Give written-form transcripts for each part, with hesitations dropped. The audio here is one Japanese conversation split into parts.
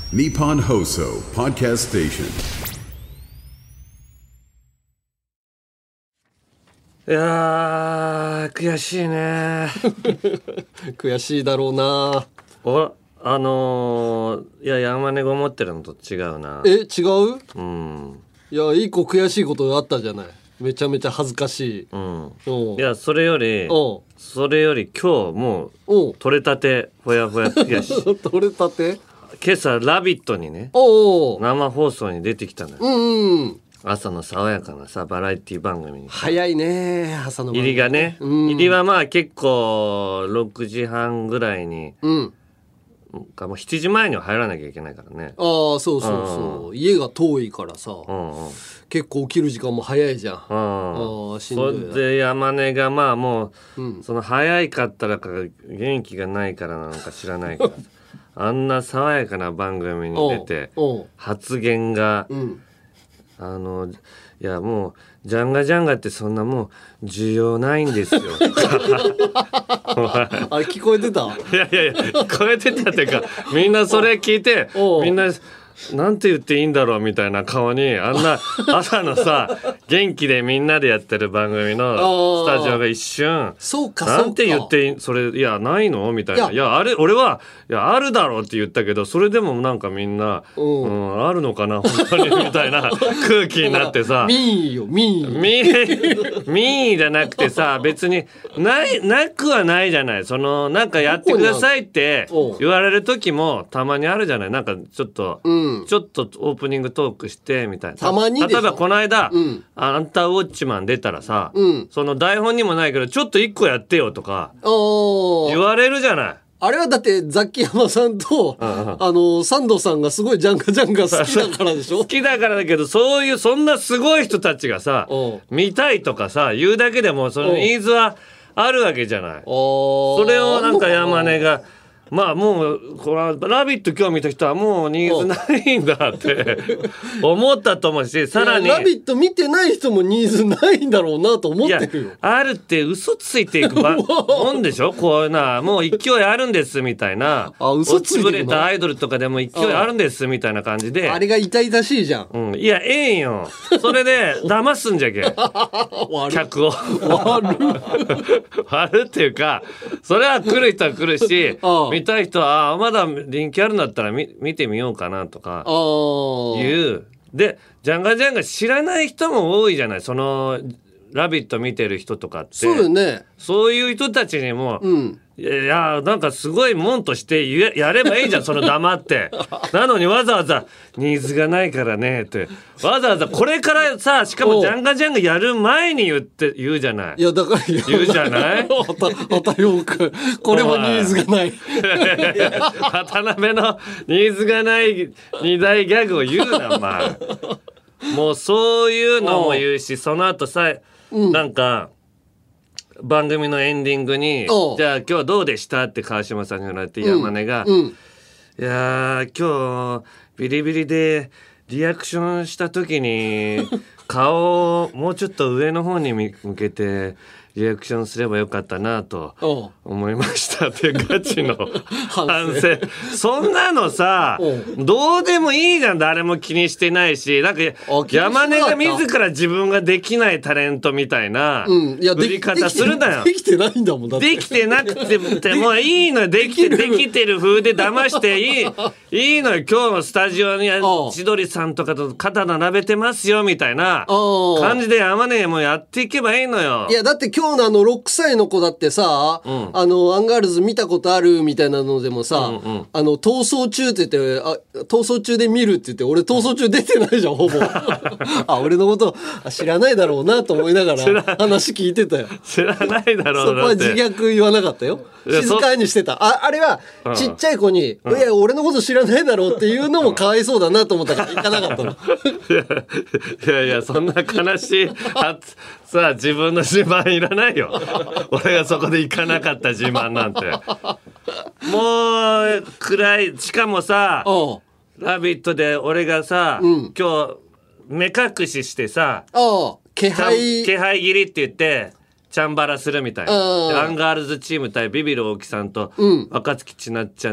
Nippon Hoso Podcast Station。 いやー悔しいね悔しいだろうな。 いや山根が思ってるのと違うな。 違う？ うん。 いや一個悔しいことがあったじゃない。めちゃめちゃ恥ずかしい。 うん。いやそれより今日もう取れたてほやほや悔しい取れたて？ 今朝ラビットにね生放送に出てきたのよ。 うん。 朝の爽やかなさバラエティ番組に早いね朝の番組入りがね、入りはまあ結構6時半ぐらいに、もう7時前には入らなきゃいけないからね。 ああそうそうそう、家が遠いからさ、結構起きる時間も早いじゃん。 しんどい。それで山根がまあもう、その早かったらか元気がないからなのか知らないからあんな爽やかな番組に出て発言が、いやもうジャンガジャンガってそんなもう需要ないんですよあれ聞こえてた？ いや聞こえてたっていうかみんなそれ聞いてみんななんて言っていいんだろうみたいな顔にあんな朝のさ元気でみんなでやってる番組のスタジオが一瞬なんて言ってそれいやないのみたいな。いやあれ俺はいやあるだろうって言ったけどそれでもなんかみんなあるのかな本当にみたいな空気になってさミーじゃなくてさ別になくはないじゃない。そのなんかやってくださいって言われる時もたまにあるじゃない。なんかちょっとオープニングトークしてみたいな。 たまにでしょ。 例えばこの間、アンターウォッチマン出たらさ、その台本にもないけどちょっと1個やってよとか言われるじゃない。 あれはだってザキヤマさんと、サンドさんがすごいジャンガジャンガ好きだからでしょ。 好きだからだけどそんなすごい人たちがさ見たいとかさ言うだけでもそのニーズはあるわけじゃない。それをなんか山根がまあもうこれはラビット今日見た人はもうニーズないんだって思ったと思うし、さらにラビット見てない人もニーズないんだろうなと思ってるよ。 あるって嘘ついていくもんでしょ。こういうなもう勢いあるんですみたいな嘘ついてるな。 落ちぶれたアイドルとかでも勢いあるんですみたいな感じであれが痛々しいじゃん。 いやええんよ。それで騙すんじゃけ客を悪っていうかそれは来る人は来るし見たい人はまだ人気あるんだったら見てみようかなとかいうでジャンガジャンガ知らない人も多いじゃない。そのラビット見てる人とかってそうよね。 そういう人たちにも、いやなんかすごいもんとしてやればいいじゃんその黙ってなのにわざわざニーズがないからねってわざわざこれからさしかもジャンガジャンガやる前に言うじゃない。 いやだから言うじゃない渡辺君これもニーズがない渡辺のニーズがない2大ギャグを言うなお前もうそういうのも言うしその後さなんか番組のエンディングにじゃあ今日はどうでしたって川島さんに言われて山根がいや今日ビリビリでリアクションした時に顔をもうちょっと上の方に向けてリアクションすればよかったなと思いましたってガチの反省そんなのさどうでもいいじゃん。誰も気にしてないしなんか山根が自ら自分ができないタレントみたいな売り方するなよ。 できてないんだもんだって。 できてなくてもいいのよ。できてる風で騙していいのよ。今日のスタジオに千鳥さんとかと肩並べてますよみたいな感じで山根もやっていけばいいのよ。 いやだって今日の6歳の子だってさ、アンガールズ見たことあるみたいなのでもさ、逃走中って言って逃走中で見るって言って俺逃走中出てないじゃんほぼ俺のこと知らないだろうなと思いながら話聞いてたよ。 知らないだろうなって。 そこは自虐言わなかったよ。静かにしてた。あれはちっちゃい子にいや俺のこと知らないだろうっていうのもかわいそうだなと思ったから行かなかったのいやそんな悲しいさあ自分の自慢いらないよ俺がそこで行かなかった自慢なんてもう暗い。しかもさラビットで俺がさ、今日目隠ししてさ気配切りって言ってチャンバラするみたいな。アンガールズチーム対ビビる大木さんと、若槻千夏ちゃん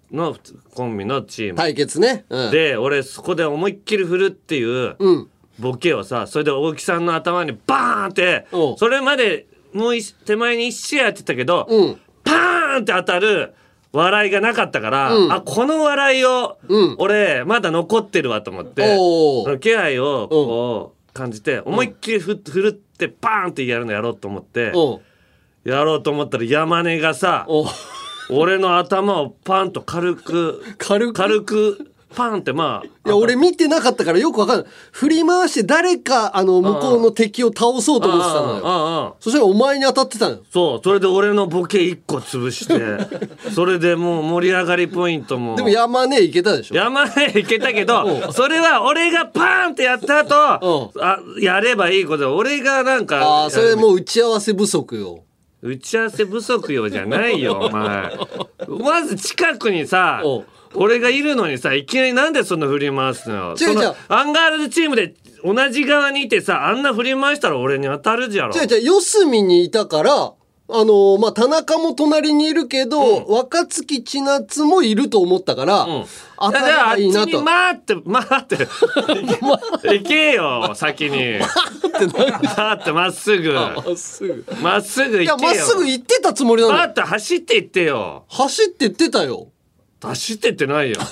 のコンビのチーム、 対決ね。 で俺そこで思いっきり振るっていうボケをさ、それで大木さんの頭にバーンって、それまでもう手前に1試合やってたけど、パーンって当たる笑いがなかったから、あこの笑いを俺まだ残ってるわと思って、その気配をこう感じて思いっきり振ってパーンってやるのやろうと思って、やろうと思ったら山根がさ俺の頭をパンと軽くパンってまあいや俺見てなかったからよくわかんない。振り回して誰か向こうの敵を倒そうと思ってたのよ。そしたらお前に当たってたのよ。 そうそれで俺のボケ1個潰してそれでもう盛り上がりポイントもでも山根いけたでしょ。 山根いけたけどそれは俺がパーンってやった後やればいいことで俺がなんかそれもう打ち合わせ不足よ。 打ち合わせ不足よじゃないよお前まず近くにさ俺がいるのにさいきなりなんでそんな振り回すのよ。そのアンガールズチームで同じ側にいてさあんな振り回したら俺に当たるじゃろ。 四隅にいたからまあ、田中も隣にいるけど、若槻千夏もいると思ったから、当たればいいなと。 待って行けよ先に待ってまっすぐ行けよ。いやまっすぐ行ってたつもりなの。 待って走って行ってよ。 走って行ってたよ。 走ってってないよ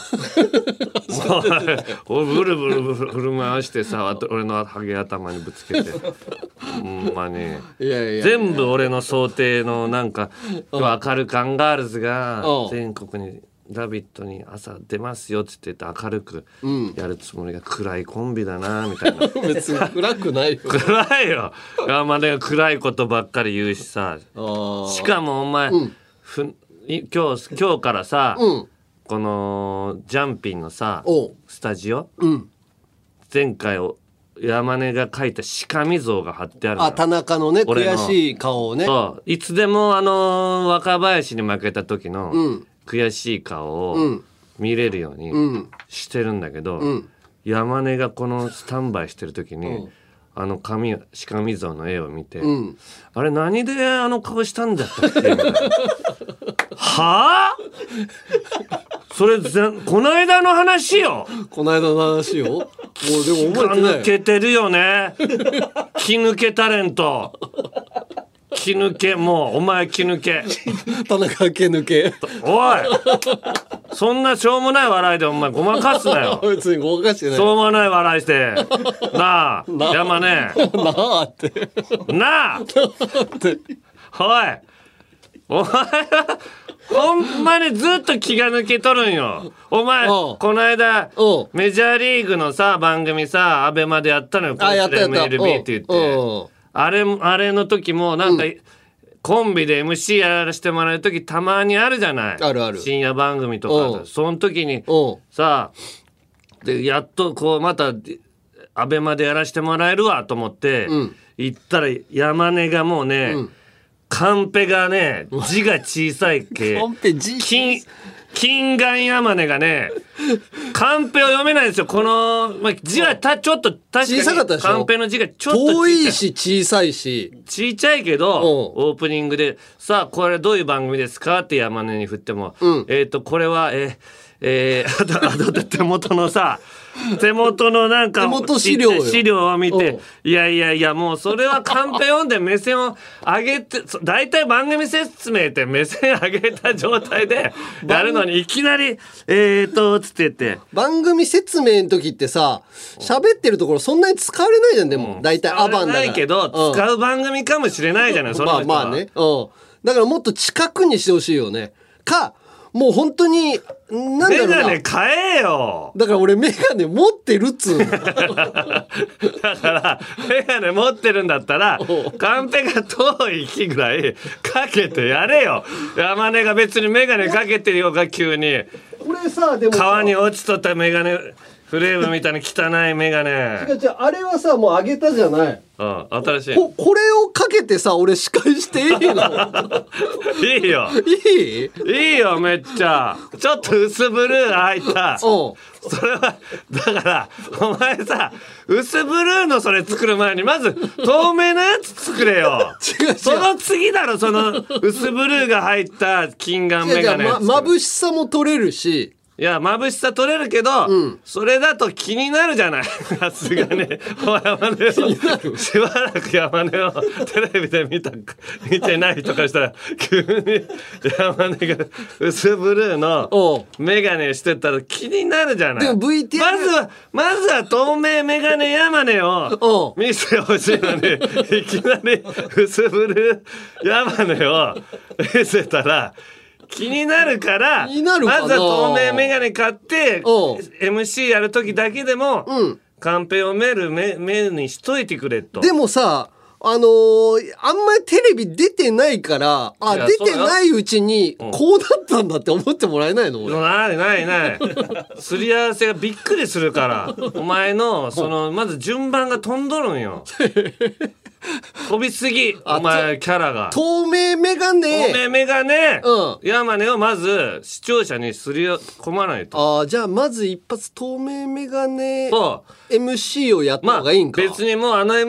ブルブル振る回してさ俺のハゲ頭にぶつけてほんまに全部俺の想定のなんか明るくアンガールズが全国にラビットに朝出ますよっつって言って明るくやるつもりが暗いコンビだなみたいな別に暗くないよ暗いよ山根が暗いことばっかり言うしさしかもお前、今日からさ、このジャンピンのさスタジオ、前回山根が描いたしかみ像が貼ってあるのよ。 田中のね悔しい顔をね。 そういつでも若林に負けた時の悔しい顔を見れるようにしてるんだけど、山根がこのスタンバイしてる時にしかみ像の絵を見て、あれ何で顔したんだったっけみたいなはあそれこの間の話よ。 この間の話よ。もうでも覚えてない。 抜けてるよね気抜けタレント気抜けもうお前気抜け田中気抜けおいそんなしょうもない笑いでお前ごまかすなよ別にごまかしてない。 しょうもない笑いしてなあ山根なあってなあおいお前はほんまにずっと気が抜けとるんよお前この間メジャーリーグのさ番組さアベマでやったのよ。 やった MLB って言ってあれの時もなんか、コンビで MC やらせてもらう時たまにあるじゃない。 あるある。 深夜番組とかその時にさでやっとこうまたアベマでやらせてもらえるわと思って行ったら山根がもうね、カンペがね字が小さいけ金眼山根がねカンペを読めないんですよ。この、字はちょっと確かにカンペの字がちょっと遠いし小さいし小さいけどオープニングでさあこれどういう番組ですかって山根に振っても、これは手元のさ手元のなんか手元資料を見ていやもうそれはカンペ読んで目線を上げてだいたい番組説明って目線上げた状態でやるのにいきなりつって言って番組説明の時ってさ喋ってるところそんなに使われないじゃん。でもだいたいアバンだからないけど使う番組かもしれないじゃないその人は。 まあねだからもっと近くにしてほしいよね。もう本当になんだろうな。 メガネ買えよ。 だから俺メガネ持ってるっつうの。 だからメガネ持ってるんだったらカンペが遠い木ぐらいかけてやれよ。山根が別にメガネかけてようが急に俺さでも川に落ちとったメガネフレームみたいな汚いメガネ。 違うあれはさもうあげたじゃない。 新しい。 これをかけてさ俺司会していいの？ いいよ。いいよめっちゃ。ちょっと薄ブルー入った。それはだからお前さ薄ブルーのそれ作る前にまず透明なやつ作れよ。違うその次だろその薄ブルーが入った近眼メガネ。 眩しさも取れるし。 いや眩しさ取れるけど、それだと気になるじゃない。さすがに山根をしばらく山根をテレビで見てないとかしたら急に山根が薄ブルーのメガネしてたら気になるじゃない。 でも VTR まずは透明メガネ山根を見せてほしいのにいきなり薄ブルー山根を見せたら気になるからまずは透明メガネ買って MC やる時だけでも、カンペ読める目にしといてくれと。 でもさあんまりテレビ出てないから出てないうちにこうだったんだって思ってもらえないの？ ないすり合わせがびっくりするからお前のそのまず順番が飛んどるんよ。飛びすぎお前キャラが。 透明メガネ山根をまず視聴者にすり込まないと。 じゃあまず一発透明メガネ MC をやった方がいいんか。 別にもう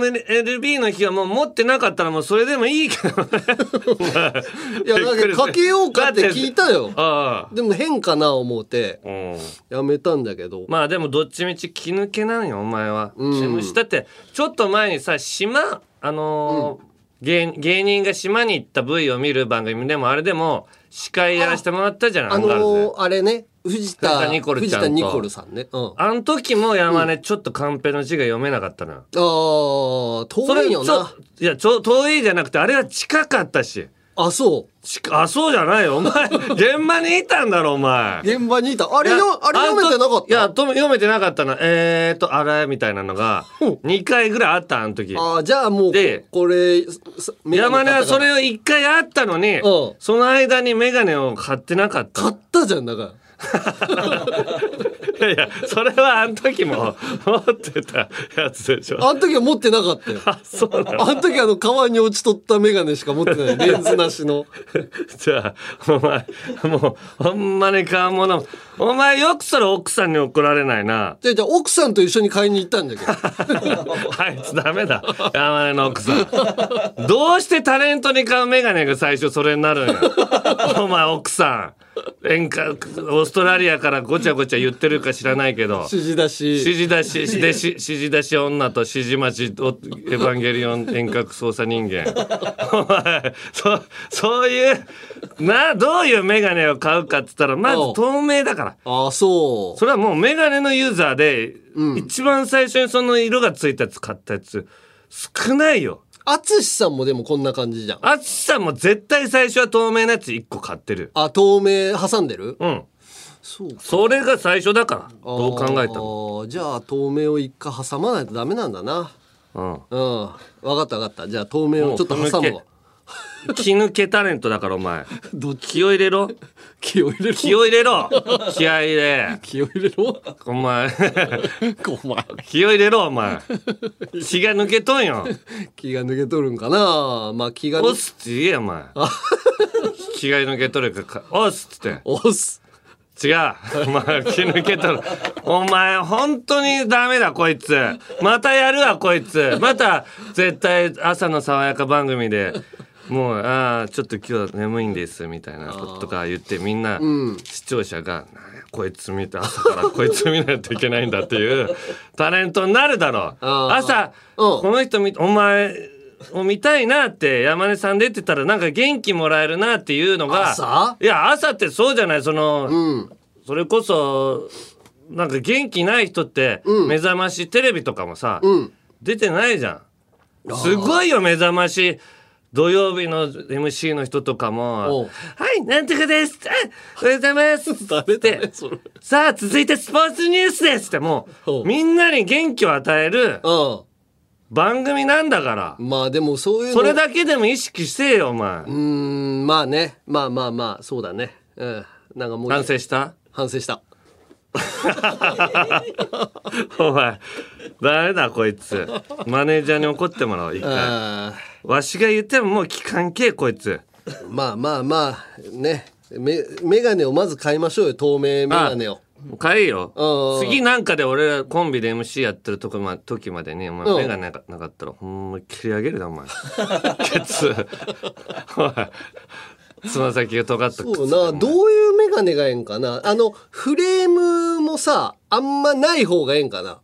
MLB の日はもう持ってなかったらもうそれでもいいけどね。 いやだってかけようかって聞いたよ。でも変かな思ってやめたんだけど。 まあでもどっちみち気抜けなんよお前は。だってちょっと前にさ島芸人が島に行った V を見る番組でもあれでも司会やらせてもらったじゃない。 あれね藤田ニコルさんね。 あの時も山根ちょっとカンペの字が読めなかったのよ。 遠いよな。 いや遠いじゃなくてあれは近かったし。そうじゃないよお前現場にいたんだろお前。 現場にいた。あれ読めてなかった？ いや読めてなかったの。あれみたいなのが2回ぐらいあったあの時。 じゃあもうこれ山根はそれを1回あったのにその間にメガネを買ってなかった。 買ったじゃんだからいやそれはあの時も持ってたやつでしょ。 あの時は持ってなかったよ。 そうなの。 あの時川に落ちとったメガネしか持ってない。レンズなしの。 じゃあお前もうほんまに買うものお前よくそれ奥さんに怒られないな。 じゃあ奥さんと一緒に買いに行ったんだけどあいつダメだ山根の奥さん。どうしてタレントに買うメガネが最初それになるんやお前奥さん。オーストラリアからごちゃごちゃ言ってるか知らないけど指示出し女と指示待ちエヴァンゲリオン遠隔操作人間お前そういうどういうメガネを買うかっつったらまず透明だから。それはもうメガネのユーザーで、一番最初にその色がついたやつ買ったやつ少ないよ。 淳さんもでもこんな感じじゃん。 淳さんも絶対最初は透明なやつ1個買ってる。 透明挟んでる？ それが最初だからどう考えたの？ じゃあ透明を1回挟まないとダメなんだな。分かったじゃあ透明をちょっと挟むわ。 気抜けタレントだからお前気を入れろ気合入れろお前気を入れろお前気が抜けとんよ。 気が抜けとるんかな。気が押すって言えよお前気が抜けとるか押すっつって押す違うお前気抜けとるお前本当にダメだこいつまたやるわこいつまた絶対朝の爽やか番組でもうちょっと今日眠いんですみたいなこととか言ってみんな、視聴者がこいつ見て朝からこいつ見ないといけないんだっていうタレントになるだろう。朝この人お前を見たいなって山根さん出てたらなんか元気もらえるなっていうのがいや朝ってそうじゃないそれこそなんか元気ない人って目覚ましテレビとかもさ、出てないじゃん。すごいよ目覚まし土曜日の MC の人とかも「はいなんとかですおはようございます」って「さあ続いてスポーツニュースです」ってもうみんなに元気を与える番組なんだからでもそういうそれだけでも意識してよお前。 まあそうだね。なんかもう反省したお前誰だこいつ。マネージャーに怒ってもらおう一回。わしが言ってももう聞かんけこいつ。 まあね、メガネをまず買いましょうよ。透明メガネを買えよ。次なんかで俺らコンビで MC やってる時までにお前メガネなかったらほんま切り上げるなお前。ケツおいつま先が尖ったそうな。どういうメガネがええんかな。フレームもさあんまない方がええんかな。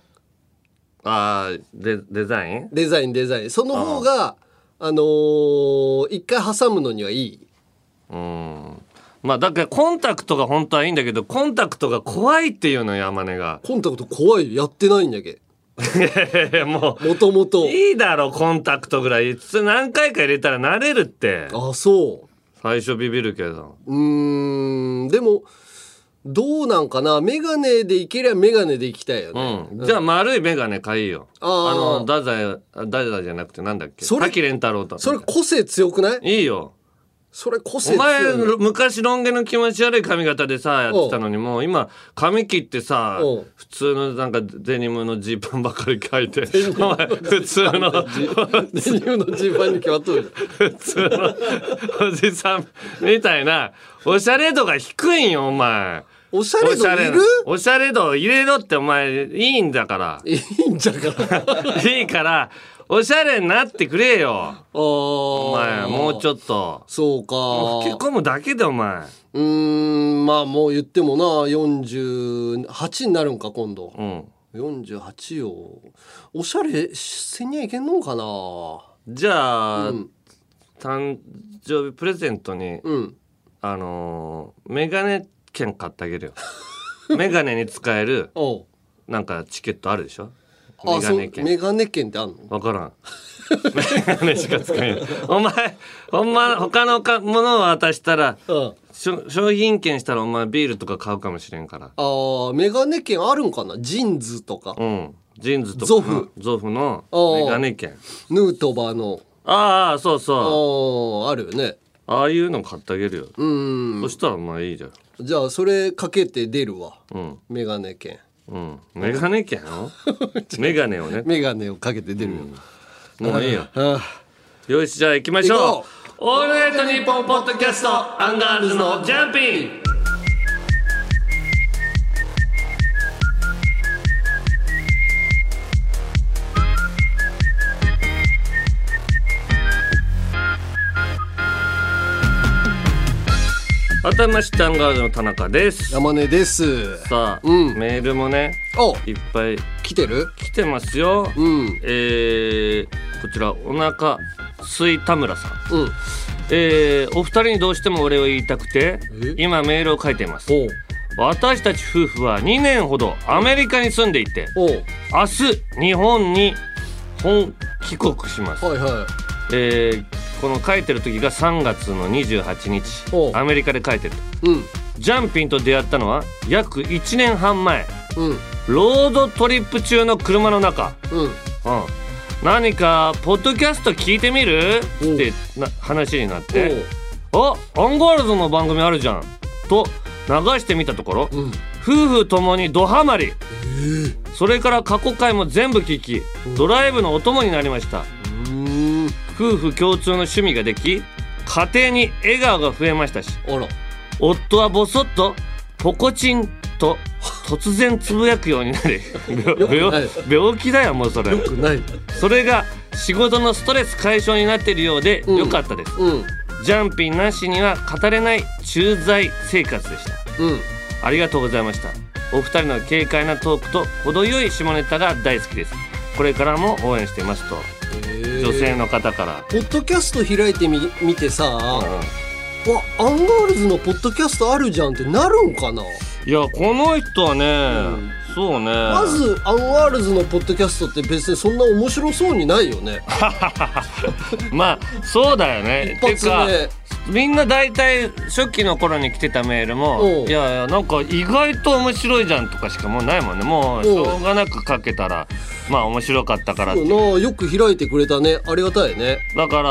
デザインその方が一回挟むのにはいい。 まあだからコンタクトが本当はいいんだけどコンタクトが怖いっていうのよ山根が。 コンタクト怖いやってないんだけ。 もともといいだろコンタクトぐらい何回か入れたら慣れるって。 そう最初ビビるけど。 でもどうなんかな。メガネでいけりゃメガネでいきたいよね。 じゃあ丸いメガネ買いよ。ダザイじゃなくてなんだっけ。滝蓮太郎と。 それ個性強くない？ いいよ。 それ個性強い。 お前昔ロン毛の気持ち悪い髪型でさやってたのにもう今髪切ってさ普通のなんかデニムのジーパンばかり履いてお前普通のデニムのジーパンに決まっとる。 普通のおじさんみたいなおしゃれ度が低いんよお前。 おしゃれ度いる？ おしゃれ度入れろってお前いいんだから。 いいんじゃからいいからおしゃれになってくれよ。お前もうちょっと。 そうか。 もう吹き込むだけでお前。 まあもう言ってもな48になるんか今度。48をおしゃれせにはいけんのかな。 じゃあ、誕生日プレゼントに、メガネ券買ってあげるよ。メガネに使えるなんかチケットあるでしょ。メガネ券。 メガネ券ってあんの？ 分からん。メガネしか使えない。お前ほんま他のものを渡したら、商品券したらお前ビールとか買うかもしれんから。 メガネ券あるんかな。ジーンズとか。 ジーンズとかゾフのメガネ券。 ヌートバーの。 そうそう。 あるよね。 ああいうの買ってあげるよ。そしたらまあいいじゃん。 じゃあそれかけて出るわ。メガネ券。 メガネ券メガネをね。 メガネをかけて出るよ。 もういいよ。よしじゃあ行きましょう。オールナイトニッポンポッドキャストアンガールズのジャンピン。改めましてアンガールズの田中です。 山根です。 さあ、メールもねいっぱい来てますよ。こちらお腹すい田村さん、お二人にどうしてもお礼を言いたくて今メールを書いています。私たち夫婦は2年ほどアメリカに住んでいて明日日本に本帰国します。この書いてる時が3月の28日アメリカで書いてる、ジャンピンと出会ったのは約1年半前、ロードトリップ中の車の中、何かポッドキャスト聞いてみるって話になってアンガールズの番組あるじゃんと流してみたところ、夫婦ともにドハマり、それから過去回も全部聞き、ドライブのお供になりました。夫婦共通の趣味ができ家庭に笑顔が増えましたし、夫はボソッとポコチンと突然つぶやくようになり病気だよもうそれ。それが仕事のストレス解消になっているようでよかったです。ジャンピンなしには語れない駐在生活でした。ありがとうございました。お二人の軽快なトークと程よい下ネタが大好きです。これからも応援していますと、女性の方から。 ポッドキャスト開いてみてさ、アンガールズのポッドキャストあるじゃんってなるんかな。 いやこの人はね、そうね、 まずアンガールズのポッドキャストって別にそんな面白そうにないよね。 まあそうだよね。 一発目てかみんな大体初期の頃に来てたメールもいやなんか意外と面白いじゃんとかしかもうないもんね。もうしょうがなくかけたらまあ面白かったからってよく開いてくれたね。ありがたいね。 だから、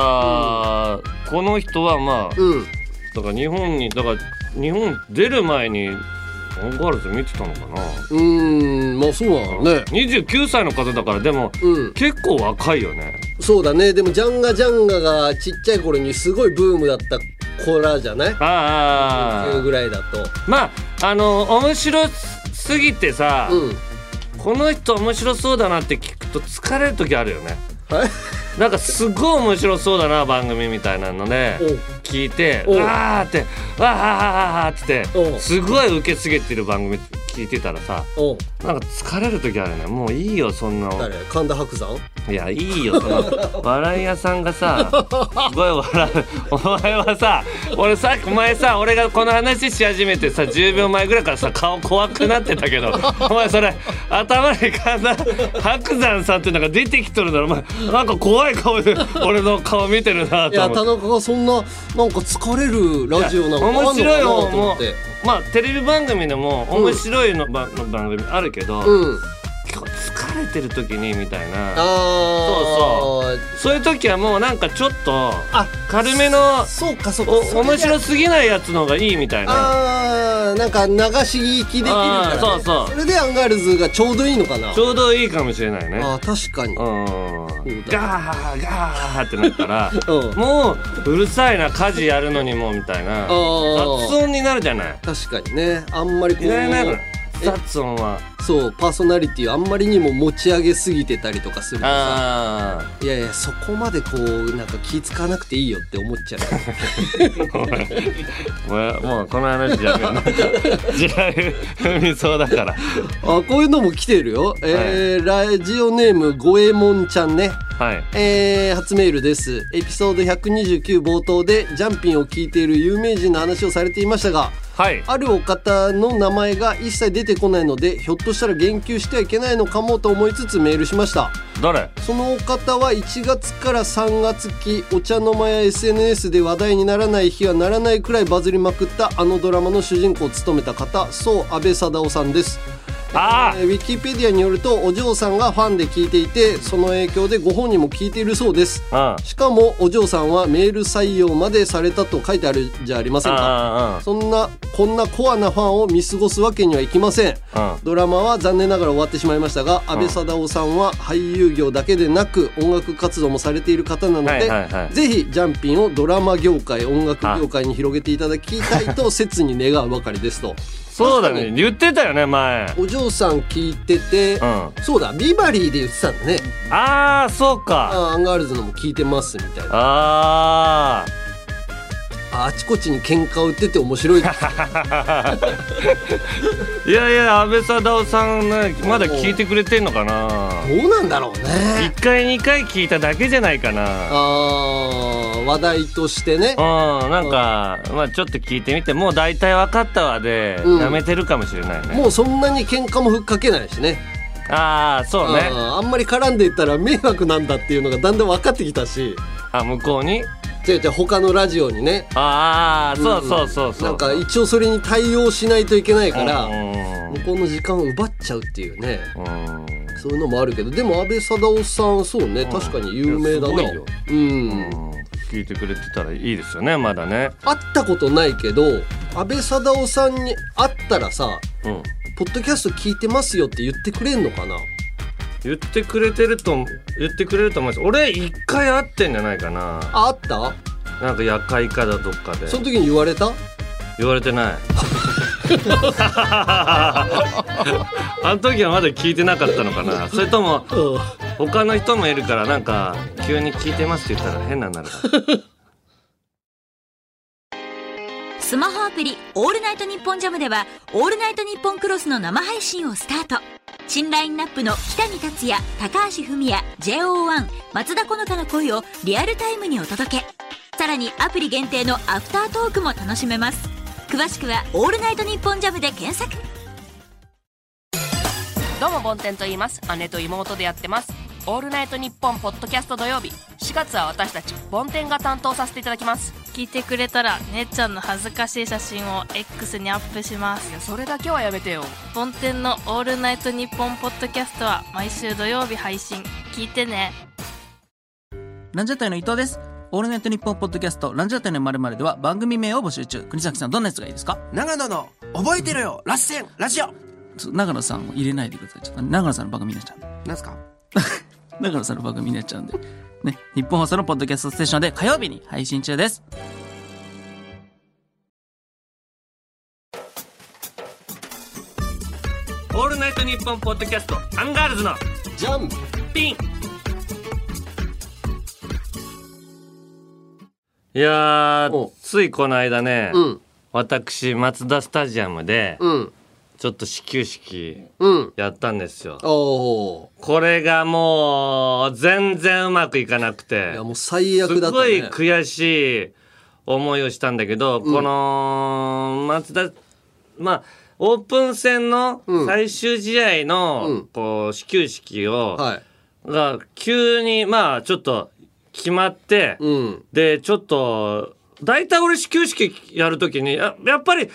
この人はまあ、だから日本出る前にアンガールズ見てたのかな。 まあそうなのね。 29歳の方だからでも、結構若いよね。 そうだね。でもジャンガジャンガがちっちゃい頃にすごいブームだった子らじゃない？ぐらいだと。 まあ面白すぎてさ、この人面白そうだなって聞くと疲れる時あるよね。なんかすごい面白そうだな番組みたいなので聞いてわーってわーってすごい受け継げてる番組聞いてたらさ、なんか疲れる時あるね。もういいよそんな。 誰？神田伯山？ いやいいよその笑い屋さんがさすごい笑う。お前はさ、俺さお前さ、俺がこの話し始めてさ10秒前ぐらいからさ顔怖くなってたけどお前それ頭に神田伯山さんってのが出てきとるだろ。お前なんか怖い顔で俺の顔見てるなと思って。 いや田中がそんななんか疲れるラジオなんかあんのかなと思って。面白いよ。もうまあテレビ番組でも面白いの番組あるけど、結構疲れてる時にみたいな。そういう時はもうなんかちょっと軽めの面白すぎないやつの方がいいみたいな。 なんか流し聞きできるからね。それでアンガールズがちょうどいいのかな。 ちょうどいいかもしれないね。 確かに。 ガーってなったらもううるさいな家事やるのにもみたいな雑音になるじゃない。 確かにね。あんまりこう雑音はそうパーソナリティあんまりにも持ち上げすぎてたりとかするとさ、いやいやそこまでこうなんか気使わなくていいよって思っちゃう。もうこの話やめよう。なんか地雷踏みそうだから。 こういうのも来てるよ。ラジオネームごえもんちゃんね。初メールです。エピソード129冒頭でジャンピンを聞いている有名人の話をされていましたが、あるお方の名前が一切出てこないのでひょっとしたら言及してはいけないのかもと思いつつメールしました。 誰？ そのお方は1月から3月期お茶の間や SNS で話題にならない日はならないくらいバズりまくったあのドラマの主人公を務めた方、そう安倍貞夫さんです。ウィキペディアによるとお嬢さんがファンで聞いていてその影響でご本人も聞いているそうです。しかもお嬢さんはメール採用までされたと書いてあるじゃありませんか。こんなコアなファンを見過ごすわけにはいきません。ドラマは残念ながら終わってしまいましたが安倍貞夫さんは俳優業だけでなく音楽活動もされている方なので、ぜひジャンピンをドラマ業界音楽業界に広げていただきたいと切に願うばかりですと。 そうだね、言ってたよね前。 お嬢さん聞いてて、そうだビバリーで言ってたんだね。 そうか。 アンガールズのも聞いてますみたいな。あちこちに喧嘩を売ってて面白いですいやいや安倍貞夫さん、ね、まだ聞いてくれてんのかな。 どうなんだろうね。 1回2回聞いただけじゃないかな。 話題としてね。 なんか、まあ、ちょっと聞いてみてもう大体分かったわで、やめてるかもしれないね。 もうそんなに喧嘩もふっかけないしね。 そうね。 あんまり絡んでいったら迷惑なんだっていうのがだんだん分かってきたし。 向こうに他のラジオにね。 そうなんか一応それに対応しないといけないから向こうの時間を奪っちゃうっていうね。そういうのもあるけど、でも安倍貞夫さんそうね、確かに有名だな。 聞いてくれてたらいいですよね。まだね会ったことないけど安倍貞夫さんに会ったらさ、ポッドキャスト聞いてますよって言ってくれんのかな。 言ってくれると思います。俺一回会ってんじゃないかな。 会った？ なんか夜会かどっかで。 その時に言われた？ 言われてないあの時はまだ聞いてなかったのかな。それとも他の人もいるからなんか急に聞いてますって言ったら変なになるからスマホアプリオールナイトニッポンジャムではオールナイトニッポンクロスの生配信をスタート。新ラインナップの北見達也、高橋文也、JO1、松田好花の声をリアルタイムにお届け。さらにアプリ限定のアフタートークも楽しめます。詳しくはオールナイトニッポンジャムで検索。 どうもボンテンと言います。姉と妹でやってます。オールナイトニッポンポッドキャスト土曜日、4月は私たちボンテンが担当させていただきます。 聞いてくれたらねっちゃんの恥ずかしい写真を X にアップします。 いやそれだけはやめてよ。 ボンテンのオールナイトニッポンポッドキャストは毎週土曜日配信。聞いてね。 ランジャタイの伊藤です。オールナイトニッポンポッドキャストランジャタイの〇〇では番組名を募集中。国崎さんどんなやつがいいですか？ 長野の覚えてろよラッセンラジオ。長野さんを入れないでください。ちょっと長野さんの番組になっちゃう。 なんすか？ 長野さんの番組になっちゃうんで。ね。日本放送のポッドキャストステーションで火曜日に配信中です。 オールナイトニッポンポッドキャストアンガールズのジャンピン。いやー、ついこの間ね、私マツダスタジアムで、ちょっと始球式やったんですよ。これがもう全然うまくいかなくて、 いやもう最悪だったね。 すごい悔しい思いをしたんだけど、このマツダ、まあオープン戦の最終試合のこう始球式を、が急にまあちょっと決まって、でちょっと大体俺始球式やるときにやっぱり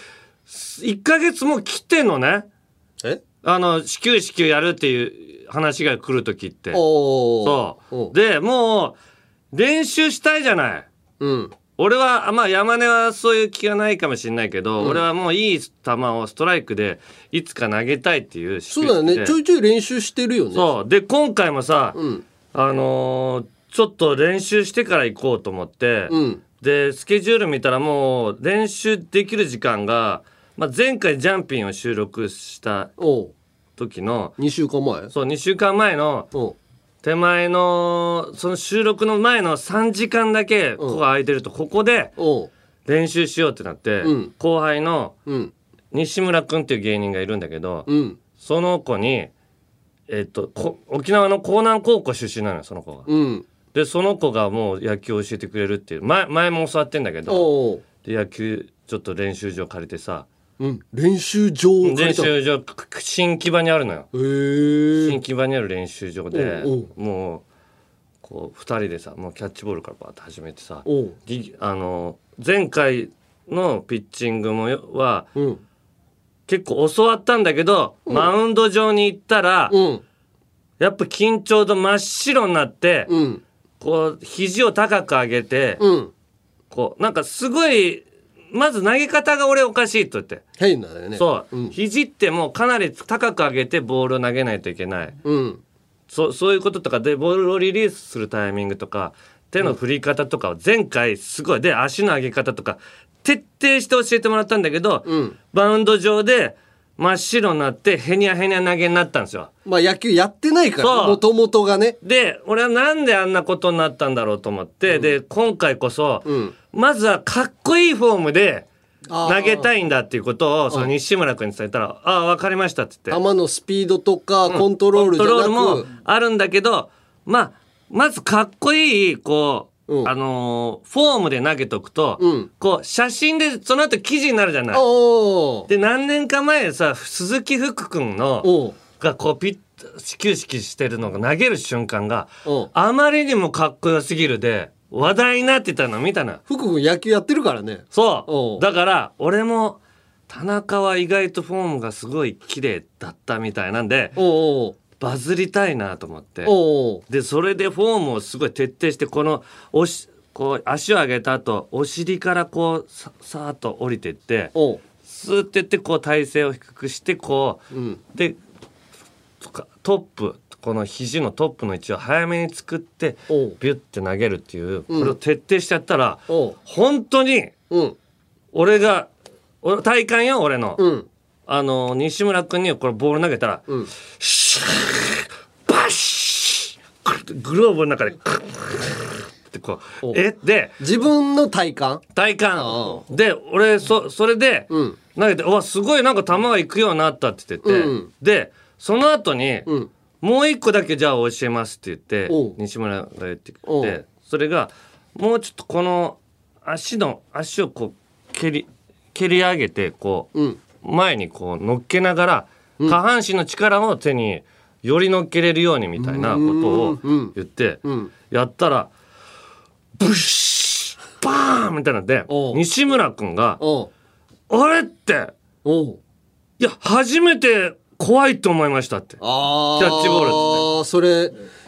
1ヶ月も切ってんのね。始球式をやるっていう話が来るときって。そうでもう練習したいじゃない。俺はまあ山根はそういう気がないかもしれないけど、俺はもういい球をストライクでいつか投げたいっていうそうだよね。ちょいちょい練習してるよね。 そうで今回もさ、ちょっと練習してから行こうと思って、でスケジュール見たらもう練習できる時間が、まあ、前回ジャンピンを収録した時の 2週間前そう2週間前の手前のその収録の前の3時間だけここが空いてると、ここで練習しようってなって、後輩の西村くんっていう芸人がいるんだけど、その子に沖縄の江南高校出身なのよその子が。でその子がもう野球を教えてくれるっていう前も教わってんだけど、で野球ちょっと練習場借りてさ、 練習場を借りたの？ 練習場新木場にあるのよ。新木場にある練習場でもうこう2人でさもうキャッチボールからバーッと始めてさ、前回のピッチングもは、結構教わったんだけど、マウンド上に行ったら、やっぱ緊張と真っ白になって、こう肘を高く上げて、こうなんかすごいまず投げ方が俺おかしいと言って変だよね。 そう、肘ってもうかなり高く上げてボールを投げないといけない、そういうこととかでボールをリリースするタイミングとか手の振り方とかを前回すごいで足の上げ方とか徹底して教えてもらったんだけど、バウンド上で真っ白になってへにゃへにゃ投げになったんですよ。 まあ野球やってないからもともとがね。 で俺はなんであんなことになったんだろうと思って、で今回こそ、まずはかっこいいフォームで投げたいんだっていうことをその西村君に伝えたら「ああ分かりました」って言って、 球のスピードとかコントロールじゃなく、 コントロールもあるんだけど、まずかっこいいこう、フォームで投げとくと、こう写真でその後記事になるじゃない。で何年か前さ鈴木福君のがこうピッ始球式してるのが投げる瞬間があまりにもかっこよすぎるで話題になってたの見たな。 福君野球やってるからね。 そうだから俺も田中は意外とフォームがすごい綺麗だったみたいなんでバズりたいなと思って、でそれでフォームをすごい徹底してこのこう足を上げた後お尻からこうさーっと降りていってスーッていってこう体勢を低くしてこう、でトップこの肘のトップの位置を早めに作ってビュッて投げるっていうこれを徹底しちゃったら本当に俺体感よ俺の。西村君にこれボール投げたら、シューバシーグローブの中でってこうで自分の体感で俺それで投げて「わすごいなんか球がいくようになった」って言ってて、でその後に、もう一個だけじゃあ教えますって言って西村が言ってきて、それがもうちょっとこの足をこう蹴り上げてこう、前にこう乗っけながら、下半身の力を手により乗っけれるようにみたいなことを言って、やったらブッシュバーンみたいなんで西村君が「あれ?」って「いや初めて怖いと思いました」ってキャッチボールってそれ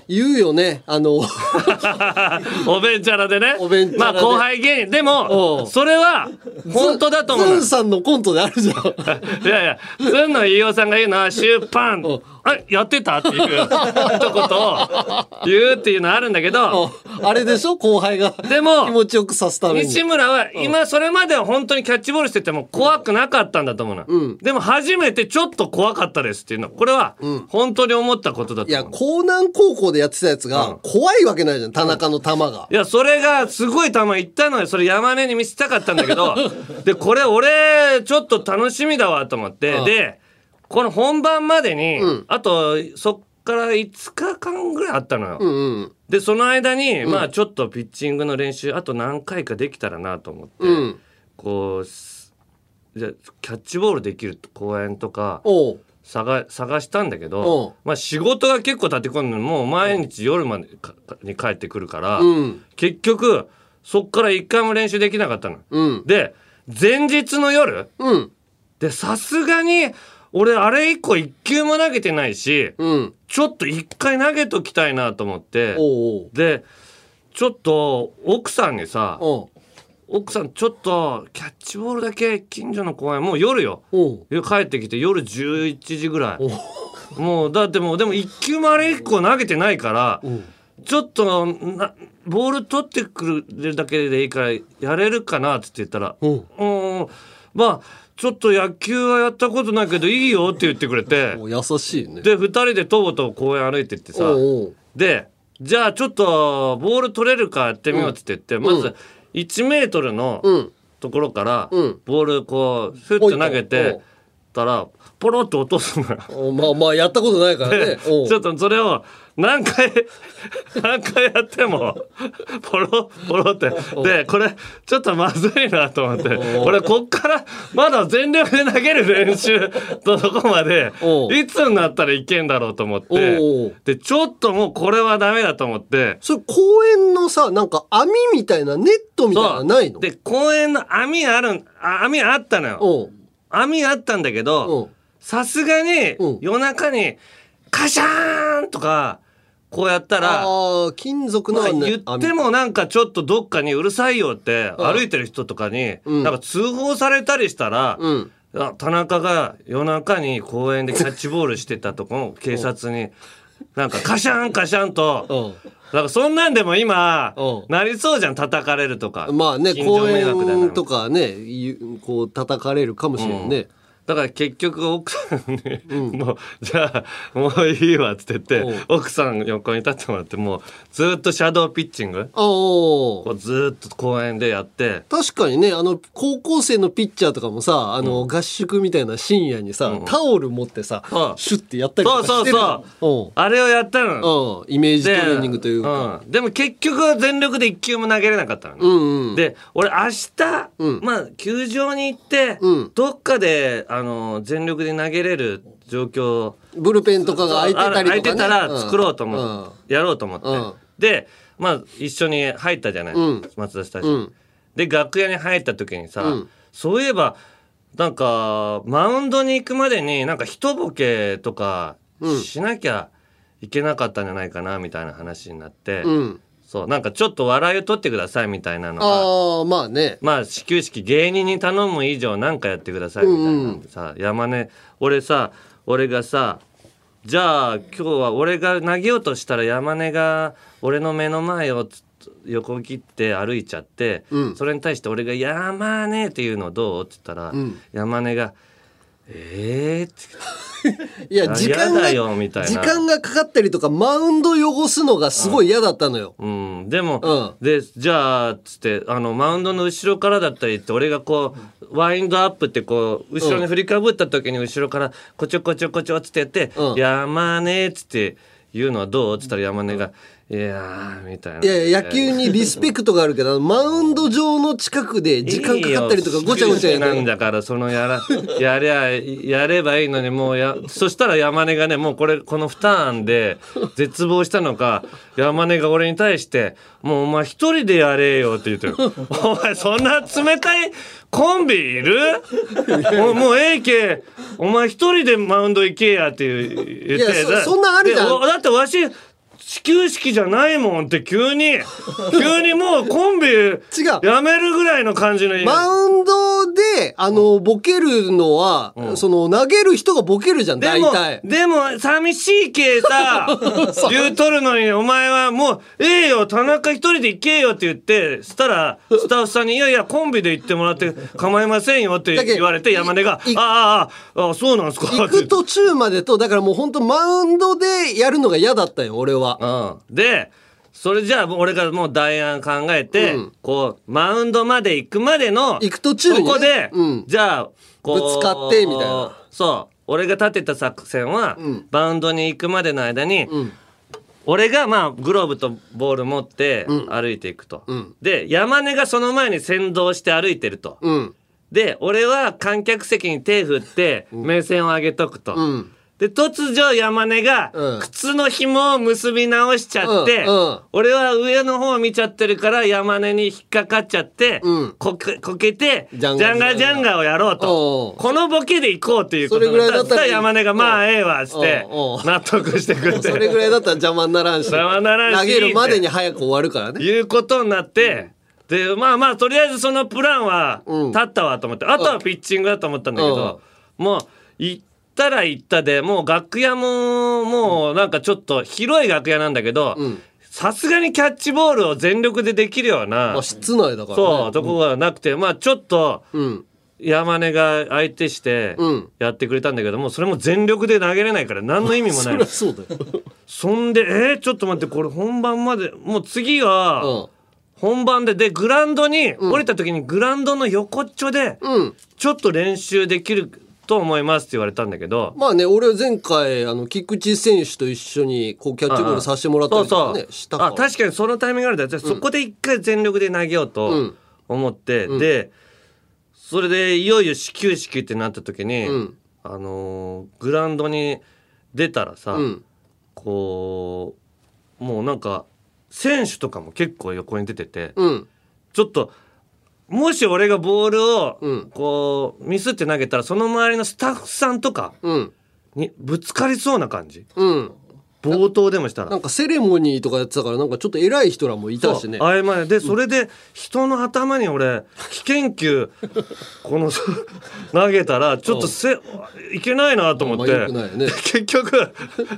言うよねおべんちゃらでね。 おべんちゃらでまあ後輩芸人でもそれは本当だと思う。 ズンさんのコントであるじゃんいやいや、ズンの飯尾さんが言うのはシューパンやってたっていう一言を言うっていうのはあるんだけど、 あれでしょ、後輩がでも気持ちよくさすために。 西村は今それまでは本当にキャッチボールしてても怖くなかったんだと思うの、でも初めてちょっと怖かったですっていうのはこれは本当に思ったことだといや、 思う。 江南高校でやってたやつが怖いわけないじゃん、田中の球が。 いや、それがすごい球いったのよ。それ山根に見せたかったんだけどでこれ俺ちょっと楽しみだわと思って、でこの本番までに、あとそっから5日間ぐらいあったのよ、でその間に、まあちょっとピッチングの練習あと何回かできたらなと思って、こうじゃキャッチボールできる公園とか探したんだけど、まあ仕事が結構立て込んでもう毎日夜までに帰ってくるから、結局そっから1回も練習できなかったの、で前日の夜、でさすがに俺あれ以降1球も投げてないし、ちょっと1回投げときたいなと思って、でちょっと奥さんにさ、奥さんちょっとキャッチボールだけ近所の公園もう夜よ、帰ってきて夜11時ぐらい、もうだってもうでも1球もあれ以降投げてないから、ちょっとボール取ってくるだけでいいからやれるかなって言ったら、まあちょっと野球はやったことないけどいいよって言ってくれて、 優しいね。 で2人でとぼとぼ公園歩いてってさ、でじゃあちょっとボール取れるかやってみようって言って、まず1メートルのところからボールこうフッと投げてたらポロッと落とすのよ。 まあまあやったことないからね。 ちょっとそれを何回やってもポロポロってでこれちょっとまずいなと思って俺こっからまだ全力で投げる練習のとこまでいつになったらいけんだろうと思ってでちょっともうこれはダメだと思ってそれ公園のさなんか網みたいなネットみたいなのないの？ で公園の網あったのよ。網あったんだけどさすがに夜中にカシャーンとかこうやったら金属の、 言ってもなんかちょっとどっかにうるさいよって歩いてる人とかになんか通報されたりしたら、田中が夜中に公園でキャッチボールしてたとこ警察になんかカシャンカシャンとなんかそんなんでも今なりそうじゃん叩かれるとか。 まあね公園とかねこう叩かれるかもしれないね。 だから結局奥さんに、もうじゃあもういいわって言って奥さん横に立ってもらってもうずっとシャドーピッチングこうずっと公園でやって。確かにね高校生のピッチャーとかもさ合宿みたいな深夜にさ、タオル持ってさ、シュッてやったりとかしてる。 そうあれをやったの、 イメージトレーニングというか、 でも結局は全力で1球も投げれなかったの、で俺明日、まあ球場に行って、どっかで全力で投げれる状況ブルペンとかが空いてたりとか、ね、 空いてたら作ろうと思って、やろうと思って、でまあ一緒に入ったじゃない、松田スタジオ、で楽屋に入った時にさ、そういえばなんかマウンドに行くまでになんか一ボケとかしなきゃいけなかったんじゃないかなみたいな話になって、そうなんかちょっと笑いを取ってくださいみたいなのがまあねまあ始球式芸人に頼む以上なんかやってくださいみたいなんでさ、山根俺がさじゃあ今日は俺が投げようとしたら山根が俺の目の前を横切って歩いちゃって、それに対して俺が山根っていうのどうって言ったら、山根がっていや時間がかかったりとかマウンド汚すのがすごい嫌だったのよ、 でも、でじゃあつってマウンドの後ろからだったりって俺がこうワインドアップってこう後ろに振りかぶった時に後ろからこちょこちょこちょっつってやって「山根」っつって言うのはどうっつったら山根がいやみたいな。 いや野球にリスペクトがあるけどマウンド上の近くで時間かかったりとかごちゃごちゃなんだからそのやればいいのにもうそしたら山根がねもうこの2ターンで絶望したのか山根が俺に対してもうお前一人でやれよって言ってるお前そんな冷たいコンビいるもうAKお前一人でマウンド行けやって言っていやそんなんあるじゃんだってわし始球式じゃないもんって急にもうコンビやめるぐらいの感じのマウンドでボケるのは、その投げる人がボケるじゃん大体。 でも寂しいけさ言うとるのにお前はもうよ田中一人で行けよって言ってしたらスタッフさんにいやコンビで行ってもらって構いませんよって言われて山根があそうなんですか行く途中までとだからもう本当マウンドでやるのが嫌だったよ俺は。 でそれじゃあ俺がもう代案考えて、こうマウンドまで行くまでの行く途中に、ね、 そこで、じゃあこうぶつかってみたいな。 そう俺が立てた作戦は、マウンドに行くまでの間に、俺がまあグローブとボール持って歩いていくと、で山根がその前に先導して歩いてると、で俺は観客席に手振って目線を上げとくと、で突如山根が靴の紐を結び直しちゃって、俺は上の方を見ちゃってるから山根に引っかかっちゃって、こけてジャンガジャンガをやろうと、このボケで行こうっていうことだったら山根がまあええわっつって納得してくれて、 それぐらいだったら邪魔にならんし投げるまでに早く終わるからねいうことになって、でまあとりあえずそのプランは立ったわと思って、あとはピッチングだと思ったんだけど、もう行ったら行ったでもう楽屋もうなんかちょっと広い楽屋なんだけど、さすがにキャッチボールを全力でできるような、 室内だからね、 そうとこがなくて、まあちょっと山根が相手してやってくれたんだけども、それも全力で投げれないから何の意味もないそうだよそんでちょっと待ってこれ本番までもう次は本番でグラウンドに降りた時にグラウンドの横っちょでちょっと練習できると思いますって言われたんだけど、 まあね俺は前回菊池選手と一緒にこうキャッチボールさせてもらったりとかねしたから、 確かにそのタイミングあるんだよ、そこで一回全力で投げようと思って、でそれでいよいよ始球式ってなった時に、グラウンドに出たらさ、こうもうなんか選手とかも結構横に出てて、ちょっともし俺がボールをこうミスって投げたらその周りのスタッフさんとかにぶつかりそうな感じ、冒頭でもしたらなんかセレモニーとかやってたからなんかちょっと偉い人らもいたしね、 あれまでそれで人の頭に俺危険球この投げたらちょっといけないなと思って、結局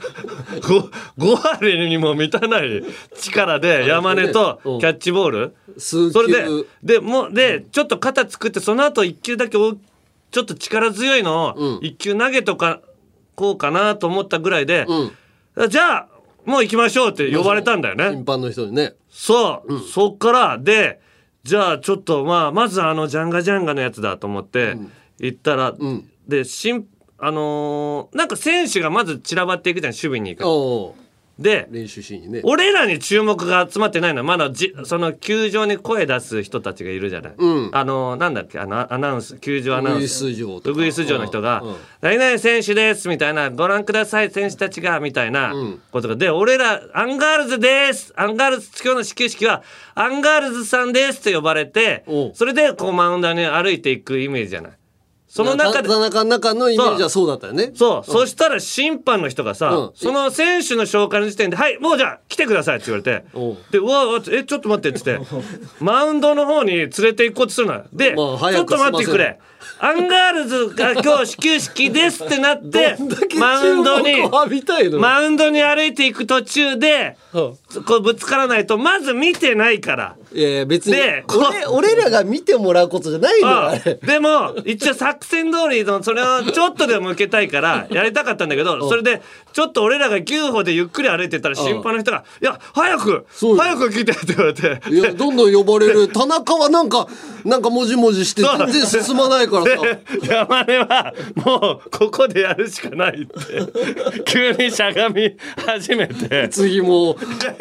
5割にも満たない力で山根とキャッチボール、それでちょっと肩作ってその後1球だけちょっと力強いのを1球投げとかこうかなと思ったぐらいで、じゃあもう行きましょうって呼ばれたんだよね審判の人にね。そっからでじゃあちょっとまずジャンガジャンガのやつだと思って行ったら、でなんか選手がまず散らばっていくじゃん守備に行く。で練習シーンにね俺らに注目が集まってないのはまだその球場に声出す人たちがいるじゃない、なんだっけアナウンス球場アナウンスウグイス嬢の人が「何々選手です」みたいな「ご覧ください選手たちが」みたいなことがで、俺ら「アンガールズです」「アンガールズ今日の始球式はアンガールズさんです」って呼ばれて、それでこうマウンドに歩いていくイメージじゃない。その中で田中の中のイメージはそうだったよね。 そしたら審判の人がさ、その選手の紹介の時点で「はいもうじゃあ来てください」って言われて、でうわちょっと待ってって言ってマウンドの方に連れて行こうとするのよ。で、ちょっと待ってくれアンガールズが今日始球式ですってなってマウンドに歩いていく途中でこうぶつからないとまず見てないから。 いや別に俺らが見てもらうことじゃないのよあれ。 でも一応作戦通りのそれをちょっとでも受けたいからやりたかったんだけど、それでちょっと俺らが牛歩でゆっくり歩いてたら審判の人が「いや早く来て」って言われて、 いやどんどん呼ばれる田中はなんかもじもじして全然進まないからさ山根はもうここでやるしかないって急にしゃがみ始めて次も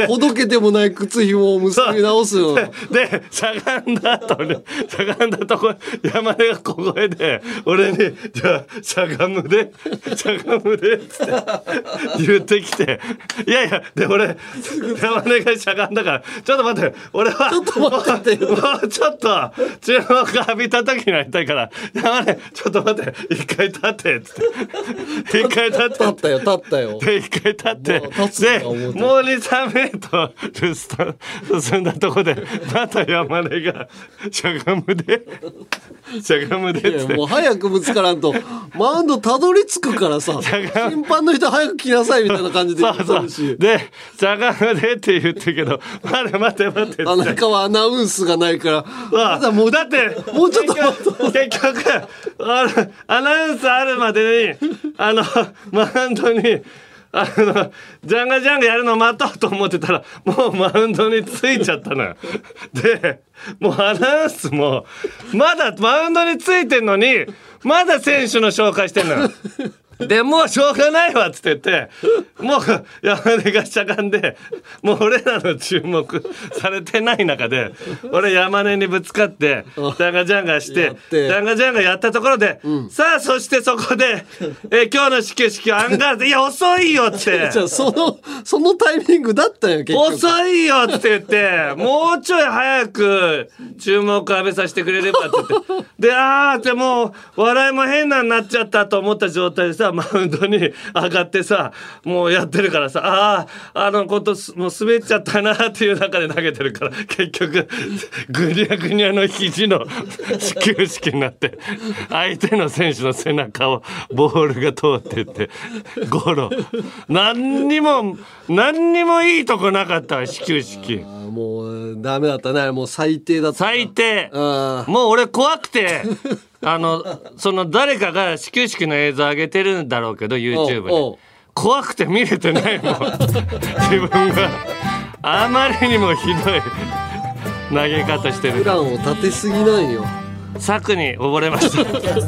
ほどけてもない靴紐を結び直すよ。 でしゃがんだ後にしゃがんだとこ山根が小声で俺に「じゃあしゃがむでしゃがむで」っつって言ってきて「いやいや」で俺山根がしゃがんだから「ちょっと待って俺はちょっと待ってもうちょっと注目浴びた時になりたいから山根ちょっと待って一回立って」っつって一回立って立ったよ立ったよ。 で一回立ってもう立つんだで思うてもう23メートル進んだとこでまた山根がしゃがむでしゃがむでっいやつってもう早くぶつからんとマウンドたどり着くからさ審判の人早く来なさいみたいな感じで言ってそうるし、 でしゃがむでって言ってるけど待て待て待てって田中はアナウンスがないからまだもうだってもうちょっと結局アナウンスあるまでにマウンドにジャンガジャンガやるの待とうと思ってたらもうマウンドについちゃったのよ。でもうアナウンスもまだマウンドについてんのにまだ選手の紹介してんのよ。でもうしょうがないわっつって言ってもう山根がしゃがんでもう俺らの注目されてない中で俺山根にぶつかってジャンガジャンガしてジャンガジャンガやったところで、さあそしてそこで今日の始球式はアンガールズいや遅いよってじゃあそのタイミングだったよ結局。 遅いよって言ってもうちょい早く注目浴びさせてくれればって言ってででもう笑いも変なになっちゃったと思った状態でさマウンドに上がってさもうやってるからさこともう滑っちゃったなっていう中で投げてるから結局ぐにゃぐにゃの肘の始球式になって相手の選手の背中をボールが通ってってゴロ何にもいいとこなかったわ始球式。 もうダメだったねもう最低だった。 最低もう俺怖くてその誰かが始球式の映像上げてるんだろうけど YouTube で怖くて見れてないもん自分があまりにもひどい投げ方してるプランを立てすぎないよ。 策に溺れました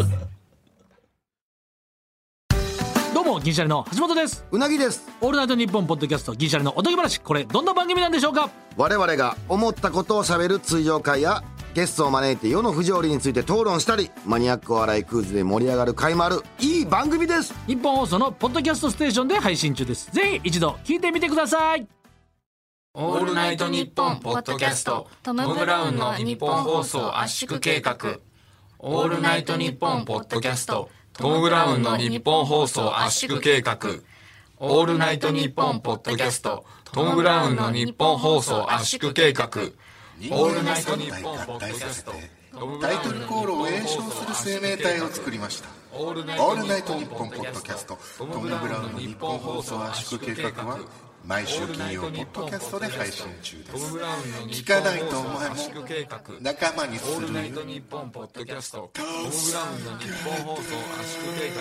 どうも銀シャリの橋本です。 うなぎです。 オールナイトニッポンポッドキャスト銀シャリのおとぎ話、これどんな番組なんでしょうか。 我々が思ったことをしゃべる通常会やゲストを招いて世の不条理について討論したりマニアックお笑いクイズで盛り上がる回もあるいい番組です。 日本放送のポッドキャストステーションで配信中です。ぜひ一度聞いてみてください。 オールナイトニッポンポッドキャストトム・ブラウンの日本放送圧縮計画。オールナイトニッポンポッドキャストトム・ブラウンの日本放送圧縮計画。オールナイトニッポンポッドキャストトム・ブラウンの日本放送圧縮計画。オールナイトニッポンポッドキャストタイトルコールを演唱する生命体を作りました。オールナイトニッポンポッドキャストトム・ブラウンの日本放送圧縮計画は毎週金曜ポッドキャストで配信中です。聞かないとお前も仲間にするよ。オールナイトニッポンポッドキャストトム・ブラウンの日本放送圧縮計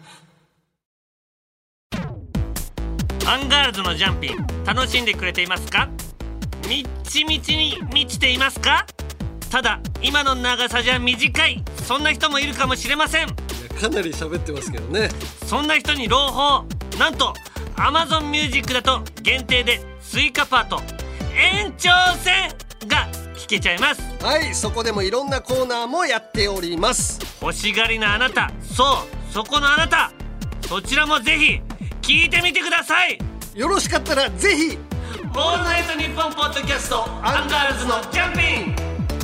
画。アンガールズのジャンピン楽しんでくれていますか。みっちみちに満ちていますか。ただ今の長さじゃ短い、そんな人もいるかもしれません。 かなり喋ってますけどね。 そんな人に朗報、なんと Amazon Music だと限定でスイカパート延長戦が聞けちゃいます。 はい、そこでもいろんなコーナーもやっております。 欲しがりなあなた、そこのあなた、そちらもぜひ聞いてみてください。 よろしかったらぜひオールナイトニッポンポッドキャストアンガールズのジャンピン。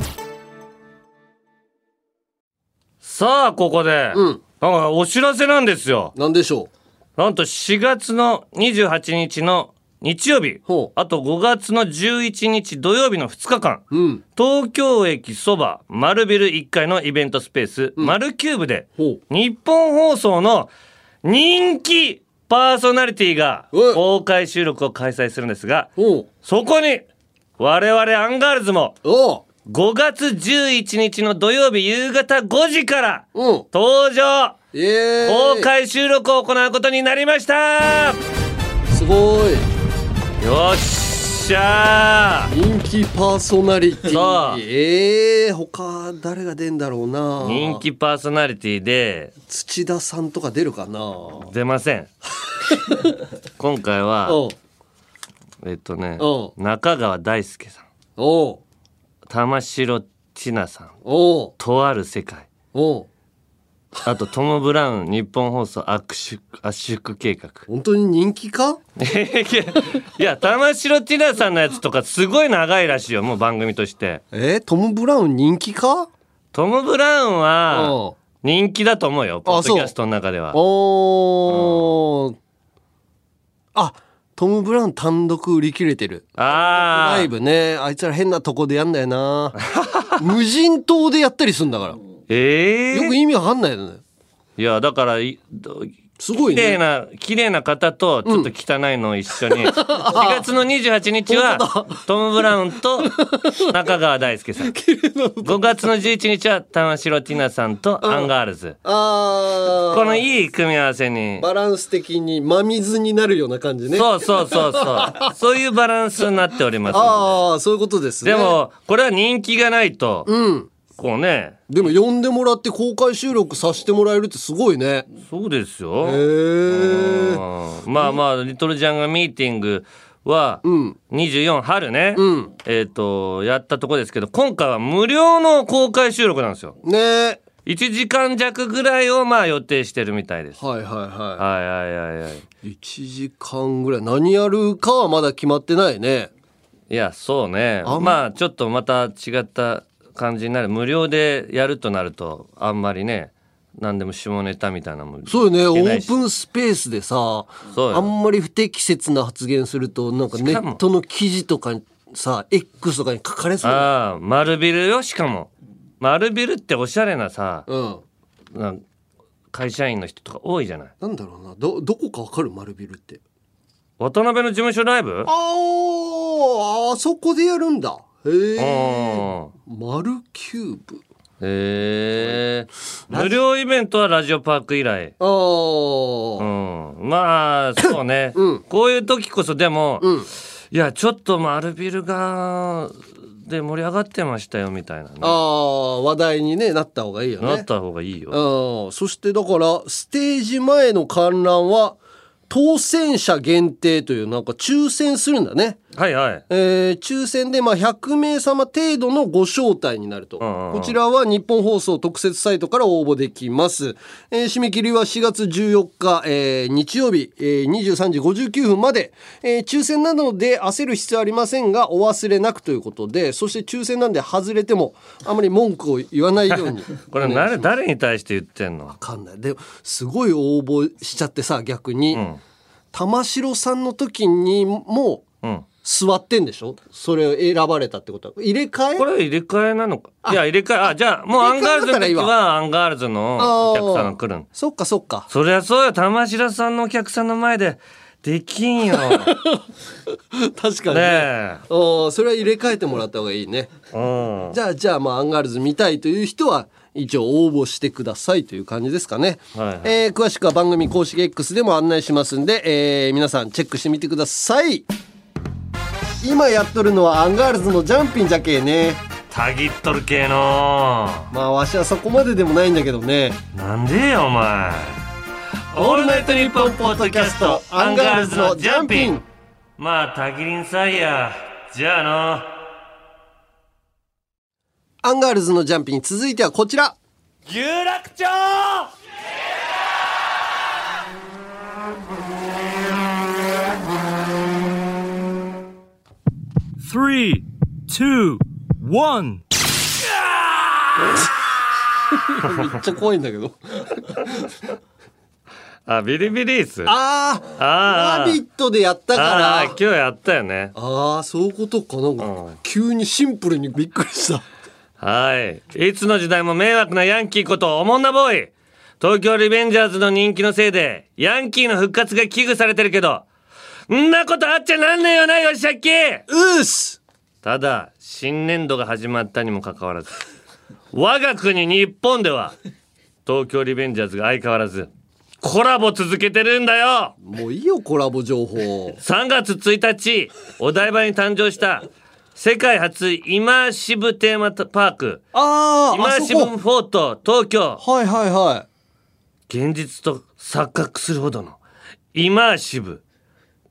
さあここで、お知らせなんですよ。 なんでしょう。なんと4月の28日の日曜日、あと5月の11日土曜日の2日間、東京駅そば丸ビル1階のイベントスペース、丸キューブで日本放送の人気パーソナリティが公開収録を開催するんですが、そこに我々アンガールズも5月11日の土曜日夕方5時から登場、公開収録を行うことになりました。 すごい。 よっしゃー。 人気パーソナリティ。他誰が出んだろうな。 人気パーソナリティで土田さんとか出るかな。 出ません今回は中川大輔さん、 お玉城千奈さん、 おとある世界、 おあとトム・ブラウン日本放送圧縮計画。 本当に人気か？ いや玉城千奈さんのやつとかすごい長いらしいよ、もう番組として。 トム・ブラウン人気か？ トム・ブラウンは人気だと思うよ、ポッドキャストの中では。トム・ブラウン単独売り切れてる。ライブね、あいつら変なとこでやんだよな。無人島でやったりすんだから。よく意味わかんないよね。 いやだからすごいね、 綺麗な方とちょっと汚いのを一緒に、4月の28日はトム・ブラウンと中川大輔さん、5月の11日は玉城ティナさんとアンガールズ、このいい組み合わせにバランス的に真水になるような感じね。 そうそういうバランスになっております。 そういうことですね。 でもこれは人気がないと、こうね。 でも呼んでもらって公開収録させてもらえるってすごいね。 そうですよ。まあリトルジャンガミーティングは24春ね、やったとこですけど、今回は無料の公開収録なんですよ。 ね。 1時間弱ぐらいを予定してるみたいです。 はい。1時間ぐらい何やるかはまだ決まってないね。 いやそうね、ちょっとまた違った感じになる。無料でやるとなるとあんまりね、何でも下ネタみたいなもん。 そうよね、オープンスペースでさ、あんまり不適切な発言するとなんかネットの記事とかにさ X とかに書かれそう。 丸ビルよ。しかも丸ビルっておしゃれなさ、会社員の人とか多いじゃない。 なんだろうな、どこかわかる？丸ビルって渡辺の事務所ライブ、 あそこでやるんだ。マルキューブ。 無料イベントはラジオパーク以来。そうね、こういう時こそでも、いやちょっと丸ビルがで盛り上がってましたよみたいなね。 話題に、ね、なった方がいいよね。 なった方がいいよ。 そしてだからステージ前の観覧は当選者限定という、なんか抽選するんだね。抽選で100名様程度のご招待になると、こちらは日本放送特設サイトから応募できます。締め切りは4月14日、日曜日、23時59分まで、抽選なので焦る必要はありませんがお忘れなくということで、そして抽選なんで外れてもあまり文句を言わないようにこれ誰に対して言ってんの？ 分かんない。でもすごい応募しちゃってさ、逆に、玉城さんの時にも、座ってんでしょ？それを選ばれたってことは入れ替え？ これ入れ替えなのか。いや入れ替え。じゃあもうアンガールズの時はアンガールズのお客さんが来るん。 そっか。そりゃそうよ、玉城さんのお客さんの前でできんよ。 確かにね。それは入れ替えてもらった方がいいね。じゃあアンガールズ見たいという人は一応応募してくださいという感じですかね。詳しくは番組公式 X でも案内しますんで、皆さんチェックしてみてください。今やっとるのはアンガールズのジャンピンじゃけえね。 たぎっとる系の。 わしはそこまででもないんだけどね。 なんでよお前。オールナイトニッポンポッドキャストアンガールズのジャンピン。たぎりんさいや。じゃあのアンガールズのジャンピン、続いてはこちら。 有楽町。 3、2、1。 めっちゃ怖いんだけど。 ビリビリース。 ラビットでやったから。 今日やったよね。 そういうことか。なんか急にシンプルにびっくりした。 いつの時代も迷惑なヤンキーことおもんなボーイ。東京リベンジャーズの人気のせいでヤンキーの復活が危惧されてるけど、んなことあっちゃなんねえよな、よしあっき。ただ新年度が始まったにもかかわらず、我が国日本では東京リベンジャーズが相変わらずコラボ続けてるんだよ。 もういいよコラボ情報。 3月1日お台場に誕生した世界初イマーシブテーマパーク、イマーシブフォート東京。現実と錯覚するほどのイマーシブ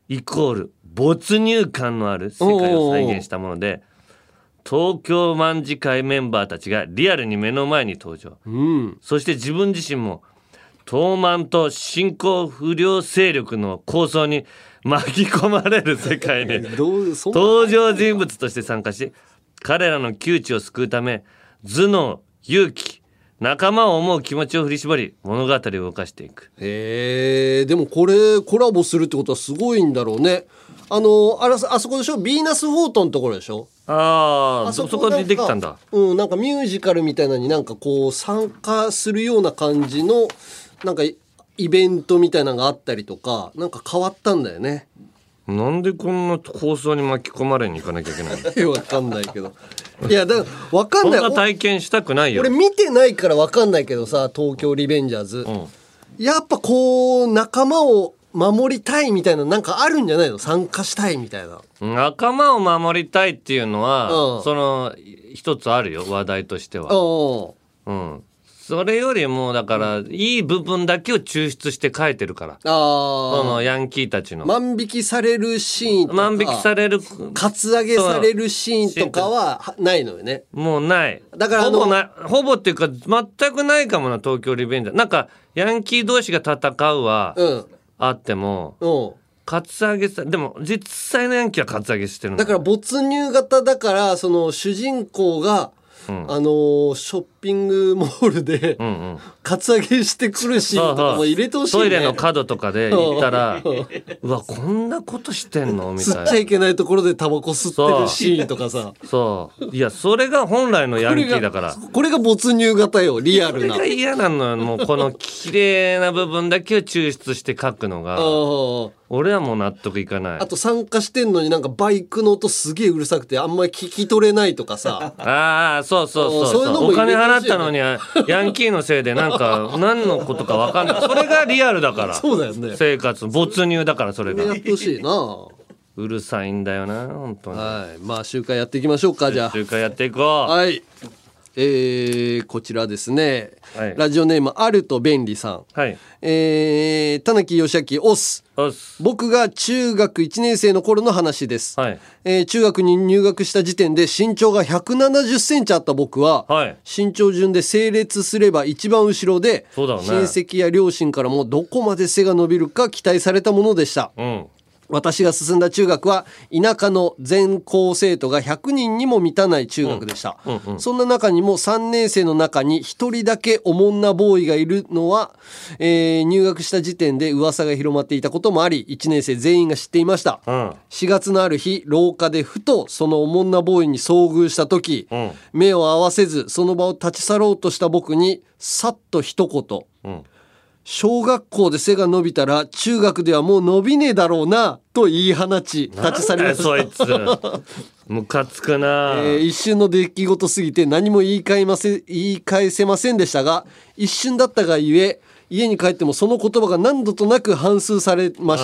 イコール没入感のある世界を再現したもので、東京卍会メンバーたちがリアルに目の前に登場、そして自分自身も東卍と新興不良勢力の抗争に巻き込まれる世界に登場人物として参加し、彼らの窮地を救うため頭脳、勇気、仲間を思う気持ちを振り絞り物語を動かしていく。 でもこれコラボするってことはすごいんだろうね。あそこでしょ、ビーナスフォートのところでしょ。 そこでできたんだ。 なんかミュージカルみたいなのになんかこう参加するような感じのなんかイベントみたいなのがあったりとか、なんか変わったんだよね。 なんでこんな放送に巻き込まれに行かなきゃいけないの？ わかんないけど。いやだからわかんない。 そんな体験したくないよ。 俺見てないからわかんないけどさ、東京リベンジャーズ、やっぱこう仲間を守りたいみたいななんかあるんじゃないの？参加したいみたいな。 仲間を守りたいっていうのは、その一つあるよ、話題としては。それよりもだからいい部分だけを抽出して書いてるから。そのヤンキーたちの万引きされるシーンとか、 万引きされるカツアゲされるシーンとかはないのよね。 もうない。 だからほぼっていうか全くないかもな、東京リベンジャー。なんかヤンキー同士が戦うはあっても、カツアゲでも実際のヤンキーはカツアゲしてるの。 だから没入型だから、その主人公がショッピングモールで、カツアゲしてくるシーンとかも入れてほしいね。 トイレの角とかで行ったらうわこんなことしてんのみたいな。 吸っちゃいけないところでタバコ吸ってるシーンとかさ。 いやそれが本来のヤンキーだから。 これが没入型よ、リアルな。 これが嫌なのよ。もうこの綺麗な部分だけを抽出して書くのが俺はもう納得いかない。 あと参加してんのになんかバイクの音すげえうるさくてあんまり聞き取れないとかさ。 そういうのもお金払ったのにヤンキーのせいでなんか何のことか分かんない。それがリアルだから。 そうだよね。 生活没入だから。それがやってほしいな。 うるさいんだよな本当に。 まあ集会やっていきましょうか。じゃあ集会やっていこう。 こちらですね、ラジオネームあると便利さん、田中義明オス。僕が中学1年生の頃の話です、中学に入学した時点で身長が170センチあった僕は、身長順で整列すれば一番後ろで、親戚や両親からもどこまで背が伸びるか期待されたものでした、私が進んだ中学は田舎の全校生徒が100人にも満たない中学でした、そんな中にも3年生の中に1人だけおもんなボーイがいるのは、入学した時点で噂が広まっていたこともあり1年生全員が知っていました、4月のある日廊下でふとそのおもんなボーイに遭遇した時、目を合わせずその場を立ち去ろうとした僕にさっと一言、小学校で背が伸びたら中学ではもう伸びねえだろうなと言い放ち立ち去りました。 そいつムカつくな、 一瞬の出来事すぎて何も言い返せませんでしたが、一瞬だったがゆえ家に帰ってもその言葉が何度となく反芻されました。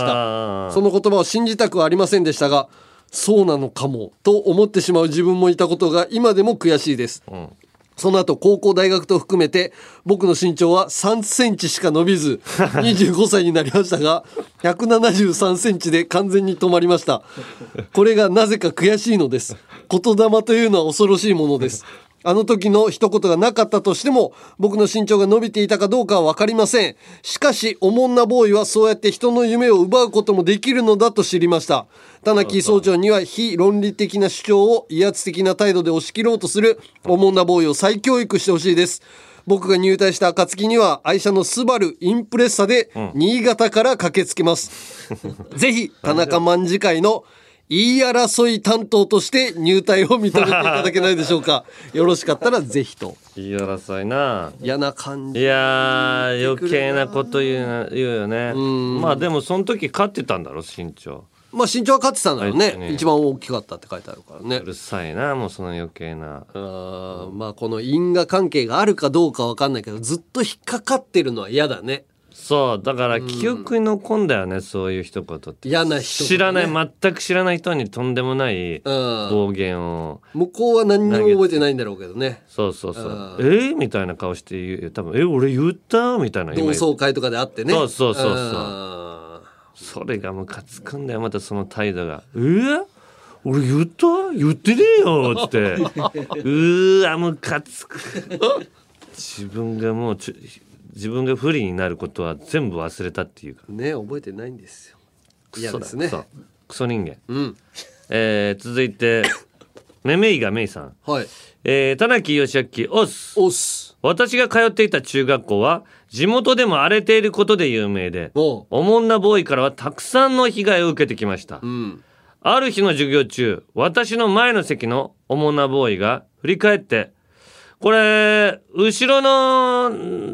その言葉を信じたくはありませんでしたが、そうなのかもと思ってしまう自分もいたことが今でも悔しいです、その後高校大学と含めて僕の身長は3センチしか伸びず25歳になりましたが173センチで完全に止まりました。これがなぜか悔しいのです。言霊というのは恐ろしいものです。あの時の一言がなかったとしても僕の身長が伸びていたかどうかは分かりません。しかしおもんなボーイはそうやって人の夢を奪うこともできるのだと知りました。田中総長には非論理的な主張を威圧的な態度で押し切ろうとするおもんなボーイを再教育してほしいです。僕が入隊した暁には愛車のスバルインプレッサで新潟から駆けつけます、ぜひ田中卍会の言い争い担当として入隊を認めていただけないでしょうか。よろしかったらぜひと。 言い争いな、 嫌な感じ。 いや余計なこと言うよね。まあでもその時勝ってたんだろ身長。 まあ身長は勝ってたんだろうね。一番大きかったって書いてあるからね。 うるさいなもうその余計な。 まあこの因果関係があるかどうか分かんないけどずっと引っかかってるのは嫌だね。 そうだから記憶に残んだよね、そういう一言って。 嫌な人、ね、 知らない全く知らない人にとんでもない暴言を、 向こうは何にも覚えてないんだろうけどね。 そうみたいな顔して言う、多分俺言ったみたいな。 同窓会とかであってね。 そうそれがムカつくんだよ。またその態度が俺言ってねえよっつってムカつく。自分が不利になることは全部忘れたっていうかね、覚えてないんですよ。嫌ですね。 クソ人間。続いてめめいがめいさん。 はい。 田中義明おす。私が通っていた中学校は地元でも荒れていることで有名で、おもんなボーイからはたくさんの被害を受けてきました。ある日の授業中、私の前の席のおもんなボーイが振り返って、これ後ろの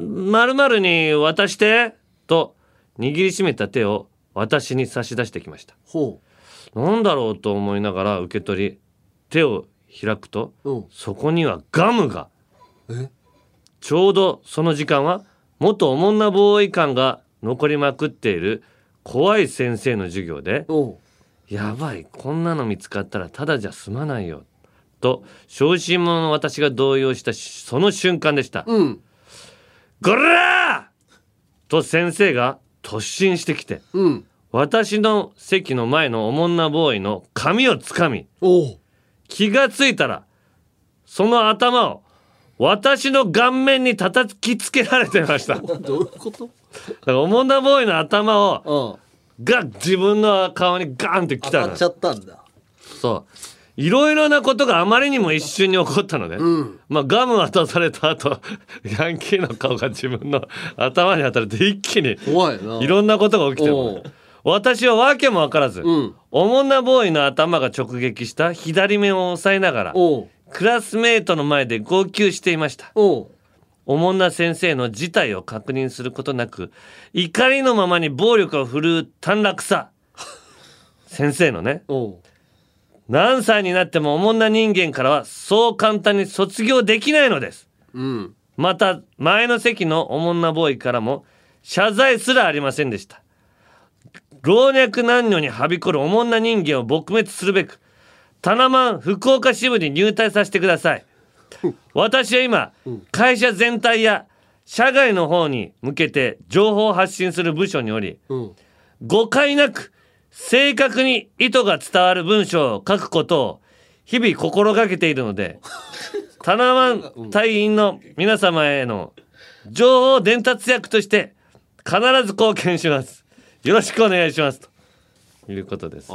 〇〇に渡してと握りしめた手を私に差し出してきました。なんだろうと思いながら受け取り、手を開くと、そこにはガムが。ちょうどその時間は元おもんなボーイ感が残りまくっている怖い先生の授業で、やばい、こんなの見つかったらただじゃ済まないよと小心者の私が動揺したその瞬間でした。ゴラーと先生が突進してきて、私の席の前のおもんなボーイの髪をつかみ、気がついたらその頭を私の顔面に叩きつけられてました。 どういうこと？ だからおもんなボーイの頭をが自分の顔にガーンってきたの。 当たっちゃったんだ。 そういろいろなことがあまりにも一瞬に起こったので、まあガム渡された後ヤンキーの顔が自分の頭に当たると一気にいろんなことが起きてる。私は訳も分からず、おもんなボーイの頭が直撃した左目を押さえながらクラスメートの前で号泣していました。おもんな先生の事態を確認することなく怒りのままに暴力を振るう短絡さ先生のね、何歳になってもおもんな人間からはそう簡単に卒業できないのです、また前の席のおもんなボーイからも謝罪すらありませんでした。老若男女にはびこるおもんな人間を撲滅するべくタナマン福岡支部に入隊させてください。私は今、会社全体や社外の方に向けて情報を発信する部署におり、誤解なく正確に意図が伝わる文章を書くことを日々心がけているのでタナマン隊員の皆様への情報伝達役として必ず貢献します。よろしくお願いしますということです。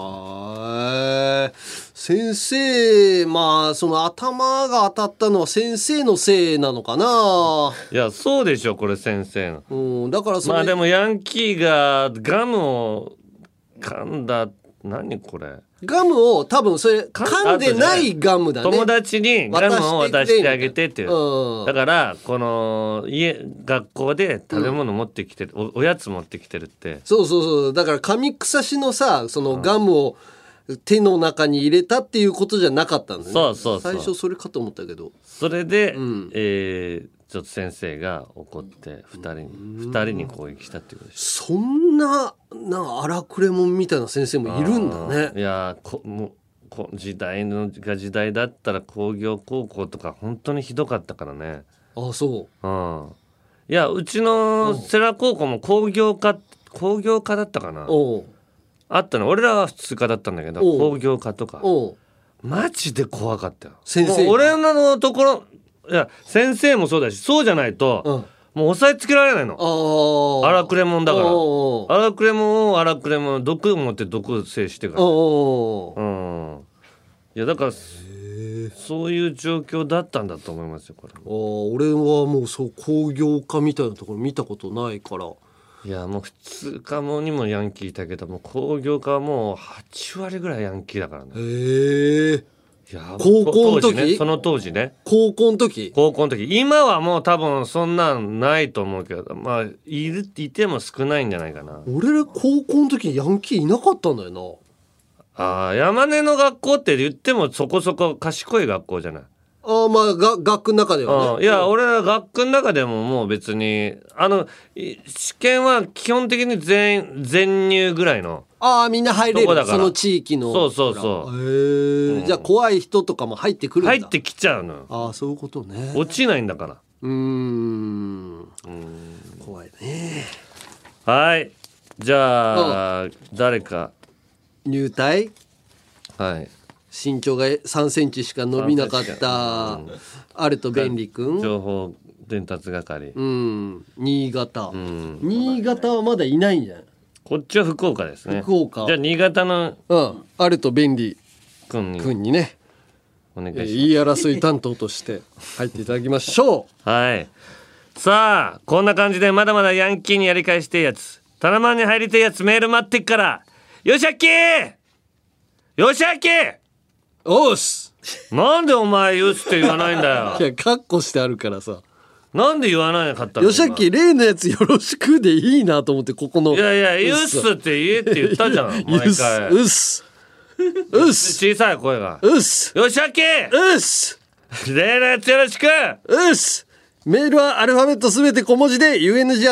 先生、まあその頭が当たったのは先生のせいなのかな。 いやそうでしょこれ先生の、 だからまあでもヤンキーがガムを噛んだ。何これガムを多分それ噛んでないガムだね。 友達にガムを渡してあげてっていう、だからこの学校で食べ物持ってきてる、おやつ持ってきてるって。 そうだから紙くさしのさそのガムを手の中に入れたっていうことじゃなかったんだね。そう最初それかと思ったけど、 それで、ちょっと先生が怒って2人に攻撃したっていうことです。 そんな荒くれ者みたいな先生もいるんだね。 いやもう時代だったら工業高校とか本当にひどかったからね。 そう。 いやうちの世羅高校も工業科だったかな。あったの。俺らは普通科だったんだけど工業科とかマジで怖かったよ先生。俺らのところいや先生もそうだしそうじゃないと、もう押さえつけられないの。荒くれ者だから荒くれ者毒持って毒制してから。いやだからそういう状況だったんだと思いますよこれ。 俺はもうそう工業科みたいなところ見たことないから。 いやもう普通科もにもヤンキーいたけども工業科はもう8割ぐらいヤンキーだからね。 高校の時ね、その当時ね。 高校の時今はもう多分そんなんないと思うけど、まあいても少ないんじゃないかな。 俺ら高校の時にヤンキーいなかったんだよな。山根の学校って言ってもそこそこ賢い学校じゃない。 まあ学区の中ではね。 いや俺ら学区の中でももう別に試験は基本的に全入ぐらいの。 みんな入れるその地域の。 そうじゃあ怖い人とかも入ってくるんだ。 入ってきちゃうの。 そういうことね。 落ちないんだから。 怖いね。 はいじゃあ誰か入隊、 はい、 身長が3センチしか伸びなかったアルト便利くん、 情報伝達係、 新潟、新潟はまだいないんじゃない？ こっちは福岡ですね。 福岡。 じゃあ新潟のアルト便利くんにね、 お願いします。 言い争い担当として入っていただきましょう。はい。さあこんな感じでまだまだヤンキーにやり返してやつ、タナマンに入りたいやつメール待ってっから。よしあきよしあきおっす。 なんでお前よしって言わないんだよ。 いやカッコしてあるからさ。 なんで言わなかったの？ よしあき例のやつよろしくでいいなと思って、ここの。 いやいやユッスって言えって言ったじゃん毎回。 うっすうっす。 小さい声が。 うっす。 よしあきうっす。 例のやつよろしく。 うっす。メールはアルファベットすべて小文字で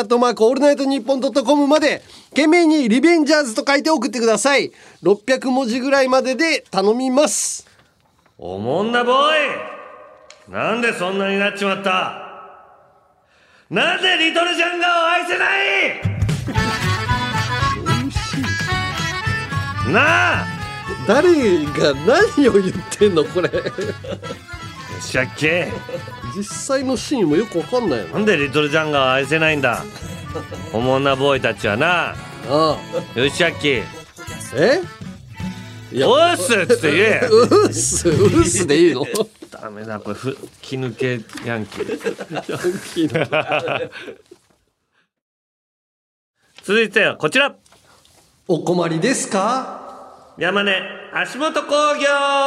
UNG@allnightnippon.com まで懸命にリベンジャーズと書いて送ってください。600文字ぐらいまでで頼みます。 おもんなボーイ、なんでそんなになっちまった。なぜリトルジャンガーを愛せないなあ。 誰が何を言ってんのこれ。 しゃっけ実際のシーンもよくわかんないよ。 なんでリトルジャンガーを愛せないんだ。おもんなボーイたちはな。よしあきおっすって言え。 うっすうっすでいいの？ ダメだこれ気抜けヤンキー。続いてはこちら。 お困りですか？ 山根足元工業。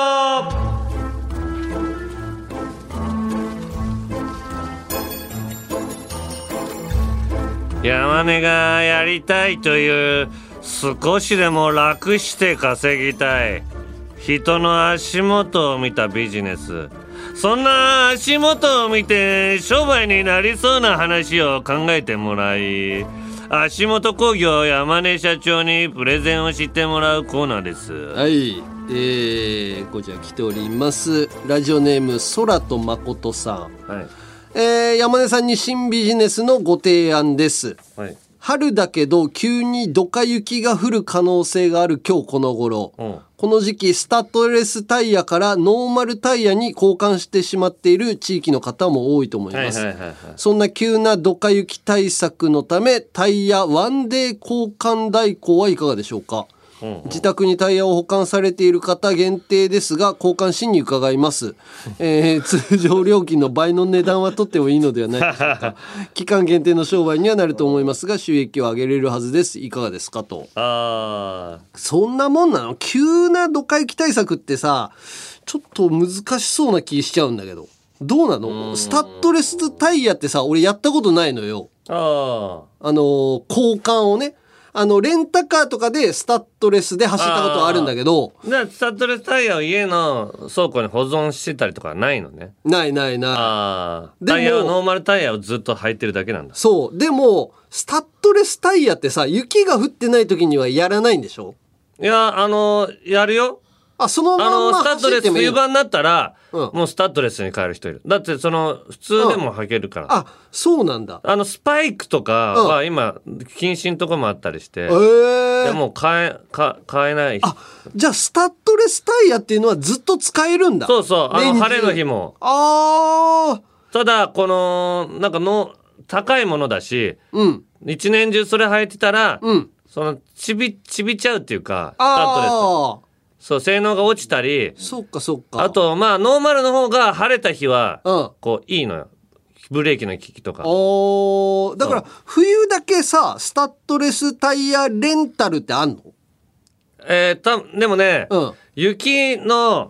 山根がやりたいという少しでも楽して稼ぎたい人の足元を見たビジネス、そんな足元を見て商売になりそうな話を考えてもらい、足元工業山根社長にプレゼンをしてもらうコーナーです。 はい、こちら来ております。ラジオネーム空と誠さん、 はい、 山根さんに新ビジネスのご提案です、 はい、 春だけど急にドカ雪が降る可能性がある今日この頃、この時期スタッドレスタイヤからノーマルタイヤに交換してしまっている地域の方も多いと思います、そんな急なドカ雪対策のためタイヤワンデー交換代行はいかがでしょうか。自宅にタイヤを保管されている方限定ですが交換しに伺います、通常料金の倍の値段は取ってもいいのではないでしょうか。期間限定の商売にはなると思いますが収益を上げれるはずです。いかがですかと。そんなもんなの？急なドカ雪対策ってさちょっと難しそうな気しちゃうんだけど、どうなの？スタッドレスタイヤってさ俺やったことないのよ。交換をね、レンタカーとかでスタッドレスで走ったことはあるんだけど、 スタッドレスタイヤを家の倉庫に保存してたりとかないのね。 ないタイヤはノーマルタイヤをずっと履いてるだけなんだ。 そうでもスタッドレスタイヤってさ雪が降ってない時にはやらないんでしょ？ いややるよ。 そのままスタッドレス冬場になったら、 もうスタッドレスに変える人いる。だって普通でも履けるから。 そうなんだ。 スパイクとかは今禁止のとこもあったりして、でも買えない。 じゃあスタッドレスタイヤっていうのはずっと使えるんだ。 そう晴れの日も。ただなんか高いものだし、一年中それ履いてたら、ちびちゃうっていうか、スタッドレス。そう性能が落ちたり、 そっかあとノーマルの方が晴れた日は、いいのよ。ブレーキの利きとか。 だから冬だけさスタッドレスタイヤレンタルってあんの？ でもね、雪の、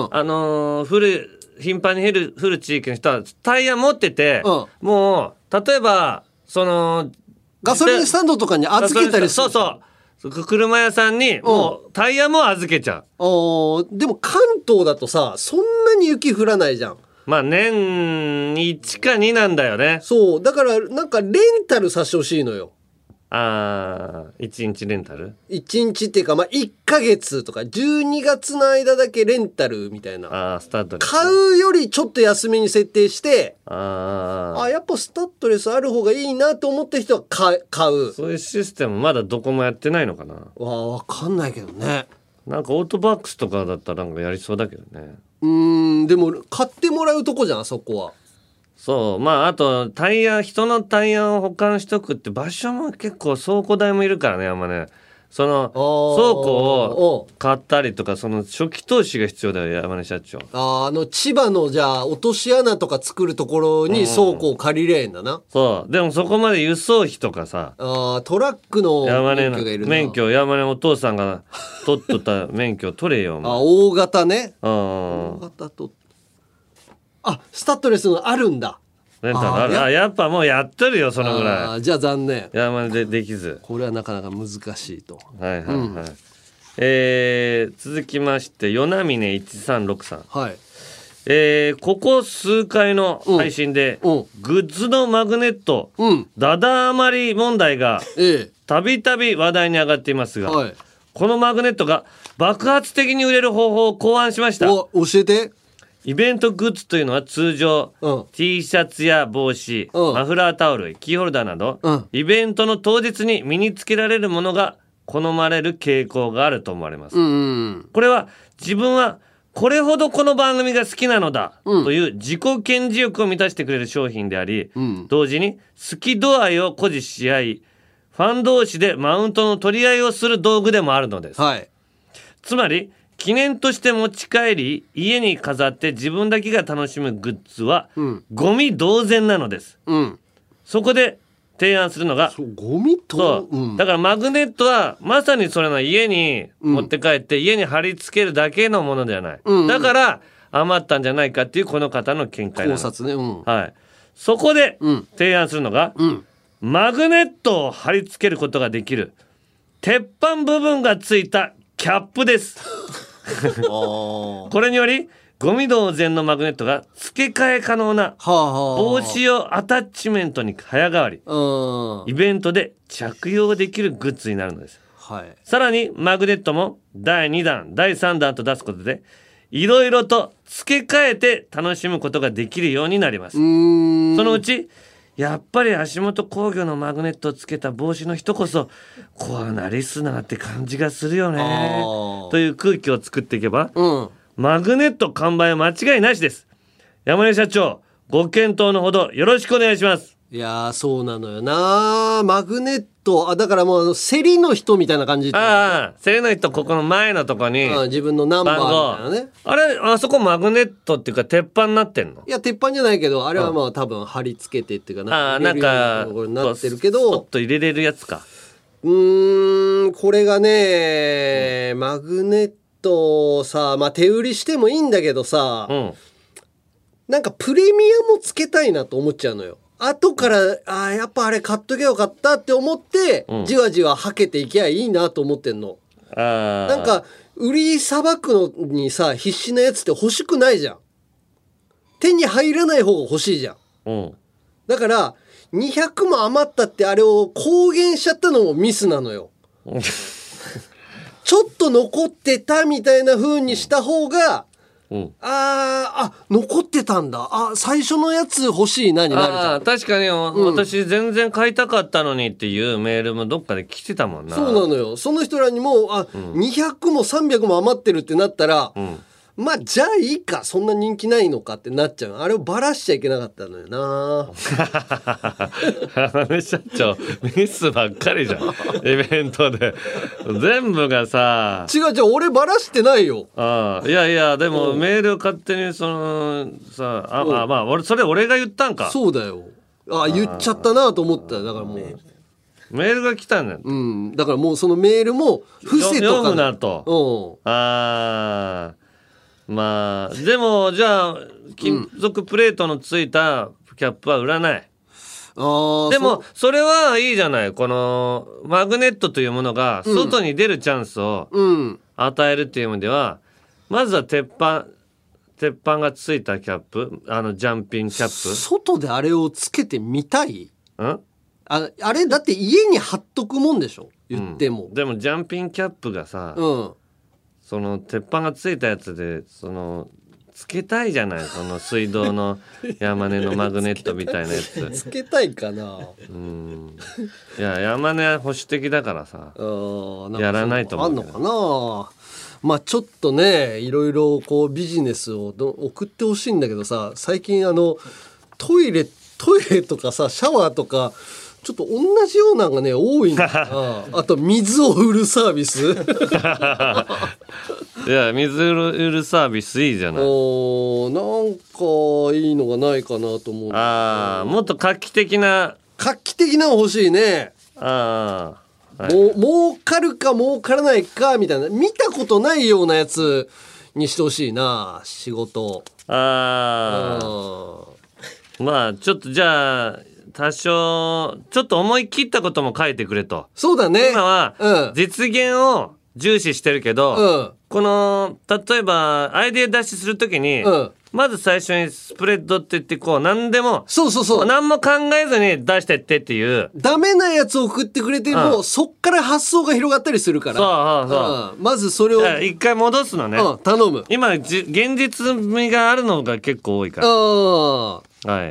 頻繁に降る地域の人はタイヤ持ってて、もう例えばガソリンスタンドとかに預けたりする。 そう車屋さんにもうタイヤも預けちゃう。でも関東だとさそんなに雪降らないじゃん。 年1か2なんだよね。 そうだからなんかレンタルさせてほしいのよ。 1日レンタル 1日っていうか、まあ、1ヶ月とか12月の間だけレンタルみたいな。 スタッドレス買うよりちょっと安めに設定して、やっぱスタッドレスある方がいいなと思った人は買う。 そういうシステムまだどこもやってないのかな。 わかんないけどね。 なんかオートバックスとかだったらなんかやりそうだけどね。 でも買ってもらうとこじゃん、そこは。 そうまああと人のタイヤを保管しとくって場所も結構倉庫代もいるからね。あんまねその倉庫を買ったりとかその初期投資が必要だよ山根社長。 千葉のじゃあ落とし穴とか作るところに倉庫を借りれんだな。 そうでもそこまで輸送費とかさトラックの免許がいるな。 山根お父さんが取っとった免許取れよ。 大型ね。大型とスタッドレスのあるんだ。 レンタルある。やっぱもうやってるよそのぐらい。 じゃあ残念。 山根できず。 これはなかなか難しいと。 はいはいはい。続きまして与那峰1363。 はい。 ここ数回の配信で、グッズのマグネット、ダダ余り問題がたびたび話題に上がっていますが、このマグネットが爆発的に売れる方法を考案しました。 教えて。 イベントグッズというのは通常、T シャツや帽子、マフラータオル、キーホルダーなど、イベントの当日に身につけられるものが好まれる傾向があると思われます。これは自分はこれほどこの番組が好きなのだという自己顕示欲を満たしてくれる商品であり、同時に好き度合いを誇示し合い、ファン同士でマウントの取り合いをする道具でもあるのです。つまり記念として持ち帰り家に飾って自分だけが楽しむグッズは、ゴミ同然なのです。そこで提案するのがゴミと、 だからマグネットはまさにそれの家に持って帰って家に貼り付けるだけのものではない、だから余ったんじゃないかっていうこの方の見解なんです。 考察ね、 はい、そこで提案するのが、マグネットを貼り付けることができる鉄板部分がついたキャップですこれによりゴミ同然のマグネットが付け替え可能な帽子用アタッチメントに早変わり、イベントで着用できるグッズになるのです。さらにマグネットも第2弾第3弾と出すことでいろいろと付け替えて楽しむことができるようになります。そのうちやっぱり足元工業のマグネットをつけた帽子の人こそコアなリスナーって感じがするよねという空気を作っていけば、マグネット完売は間違いなしです。山根社長ご検討のほどよろしくお願いします。 いやそうなのよな。マグネットだからもう競りの人みたいな感じ。 競りの人ここの前のとこに自分のナンバーみたいなね。 あそこマグネットっていうか鉄板になってんの？ いや鉄板じゃないけどあれはまあ多分貼り付けてっていうかなんかなってるけどちょっと入れれるやつか。 これがね、マグネットさ、まあ手売りしてもいいんだけどさ、なんかプレミアもつけたいなと思っちゃうのよ。後からやっぱあれ買っとけよかったって思って、じわじわはけていけばいいなと思ってんの。なんか売りさばくのにさ必死なやつって欲しくないじゃん。手に入らない方が欲しいじゃん。だから200も余ったってあれを公言しちゃったのもミスなのよ。ちょっと残ってたみたいな風にした方が、残ってたんだ。最初のやつ欲しいなになるじゃん。 確かに、私全然買いたかったのにっていうメールもどっかで来てたもんな。 そうなのよ。その人らにも200も300も余ってるってなったら、まあじゃあいいか、そんな人気ないのかってなっちゃう。あれをバラしちゃいけなかったのよな。 社長ミスばっかりじゃんイベントで全部がさ。 違う俺バラしてないよ。 いやでもメールを勝手にそのさまあそれ俺が言ったんか。 そうだよ。言っちゃったなと思った。だからもうメールが来たんだよ。 だからもうそのメールも伏せとか読むなと。まあでもじゃあ金属プレートのついたキャップは売らない。でもそれはいいじゃない。このマグネットというものが外に出るチャンスを与えるっていう意味では、まずは鉄板がついたキャップ、ジャンピングキャップ。 外であれをつけてみたい？ あれだって家に貼っとくもんでしょ言っても、 でもジャンピンキャップがさ、その鉄板がついたやつでつけたいじゃない、その水道の山根のマグネットみたいなやつつけたいかな。 いや山根は保守的だからさやらないと思う。 あんのかな。まあちょっとねいろいろこうビジネスを送ってほしいんだけどさ、最近トイレとかさシャワーとかちょっと同じようなのがね多いんだあと水を売るサービスいや水売るサービスいいじゃない。 なんかいいのがないかなと思う。 もっと画期的なの欲しいね。儲かるか儲からないかみたいな見たことないようなやつにしてほしいな仕事。 まあちょっとじゃあ多少ちょっと思い切ったことも書いてくれと。 そうだね。 今は実現を重視してるけど、この例えばアイデア出しするときに、まず最初にスプレッドって言ってこう何でも何も考えずに出してってっていうダメなやつを送ってくれても、そっから発想が広がったりするから、まずそれを一回戻すのね。 頼む。 今現実味があるのが結構多いから。はい。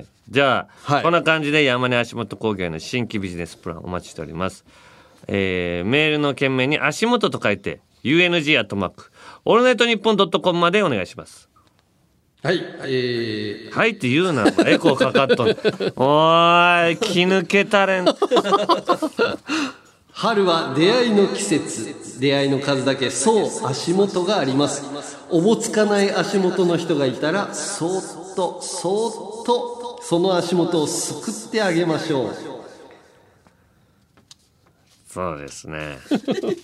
じゃあ、こんな感じで山根足元工業の新規ビジネスプランお待ちしております。メールの件名に足元と書いて UNG アットマークオールナイトニッポンドットコムまでお願いします。はい、はいって言うな、エコーかかっとんおーい気抜けたれん春は出会いの季節、出会いの数だけそう足元があります。おぼつかない足元の人がいたらそーっとそーっとその足元をすくってあげましょう。 そうですねそうですね。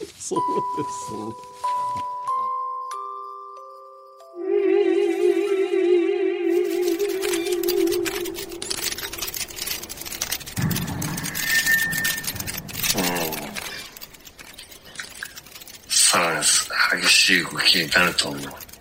さらに激しい動きになると思う。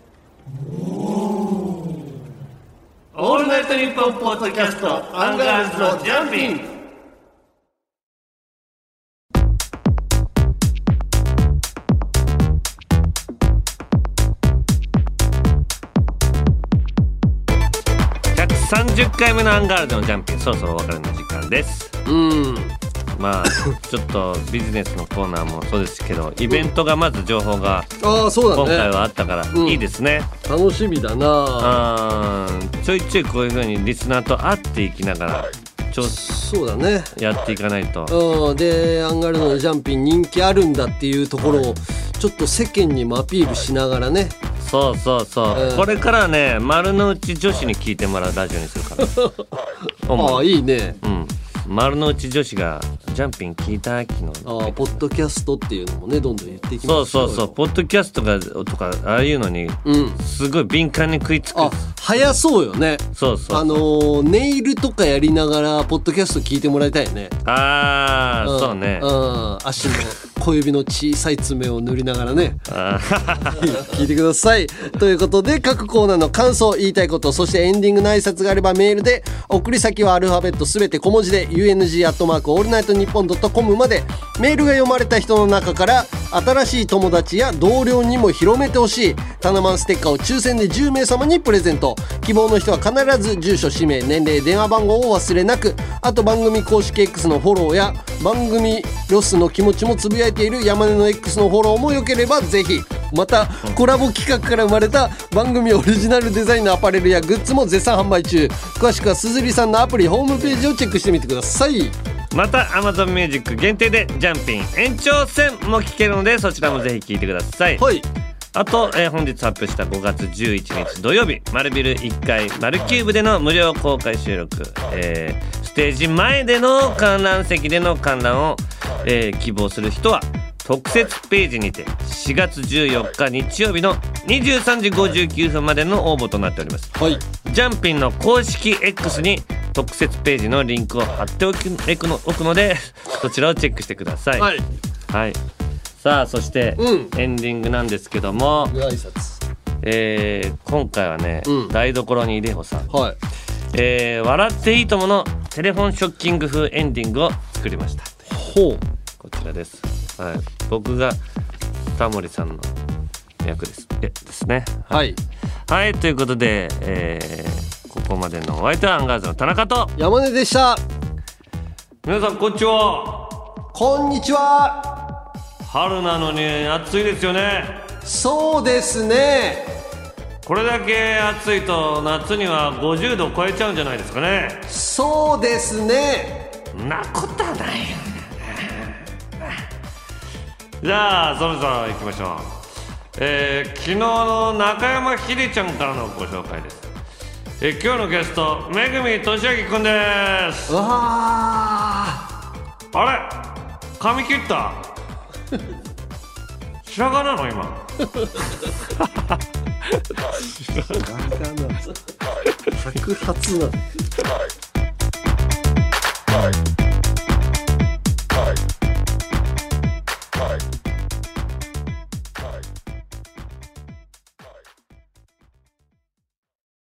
オールナイトニッポンポッドキャストアンガールズのジャンピン。130回目のアンガールズのジャンピン、そろそろお別れの時間です。まあちょっとビジネスのコーナーもそうですけどイベントがまず情報が今回はあったからいいですね。 楽しみだな。 ちょいちょいこういう風にリスナーと会っていきながらそうだねやっていかないと。 でアンガールズのジャンピン人気あるんだっていうところをちょっと世間にもアピールしながらね。 そうそうそう、これからはね丸の内女子に聞いてもらうラジオにするからいいね。 丸の内女子がジャンピン聞いた昨日ポッドキャストっていうのもねどんどん言っていきましょう。 そうポッドキャストがとかああいうのにすごい敏感に食いつく。 早そうよね。 そうネイルとかやりながらポッドキャスト聞いてもらいたいよね。 そうね。 足の小指の小さい爪を塗りながらね聞いてください。ということで各コーナーの感想言いたいことそしてエンディングの挨拶があればメールで送り先はアルファベットすべて小文字で UNG アットマークオールナイトニッポンドットコムまで。メールが読まれた人の中から新しい友達や同僚にも広めてほしいタナマンステッカーを抽選で10名様にプレゼント。希望の人は必ず住所氏名年齢電話番号をお忘れなく。あと番組公式 X のフォローや番組ロスの気持ちもつぶやいている山根の X のフォローもよければぜひ。またコラボ企画から生まれた番組オリジナルデザインのアパレルやグッズも絶賛販売中。詳しくはすずりさんのアプリホームページをチェックしてみてください。 また Amazon Music 限定でジャンピン延長戦も聞けるのでそちらもぜひ聞いてください。あと、本日発表した5月11日土曜日丸ビル1階丸キューブでの無料公開収録、ステージ前での観覧席での観覧を、希望する人は特設ページにて4月14日日曜日の23時59分までの応募となっております。ジャンピンの公式 X に特設ページのリンクを貼っておくのでそちらをチェックしてください。さあそして、エンディングなんですけども挨拶、 今回はね、台所にいでほさん、笑っていいとものテレフォンショッキング風エンディングを作りました。 ほう、こちらです。はい、僕がタモリさんの役ですね。 はい、 はい、ということで、ここまでのお相手はアンガールズの田中と山根でした。 皆さんこんにちは。 こんにちは。 春なのに暑いですよね。 そうですね。 これだけ暑いと夏には50度超えちゃうんじゃないですかね。 そうですね。 なことはないよ。じゃあそろそろ行きましょう。昨日の中山ひでちゃんからのご紹介です。今日のゲストめぐみとしあきくんです。 わあれ髪切った白髪なの今白髪な白髪な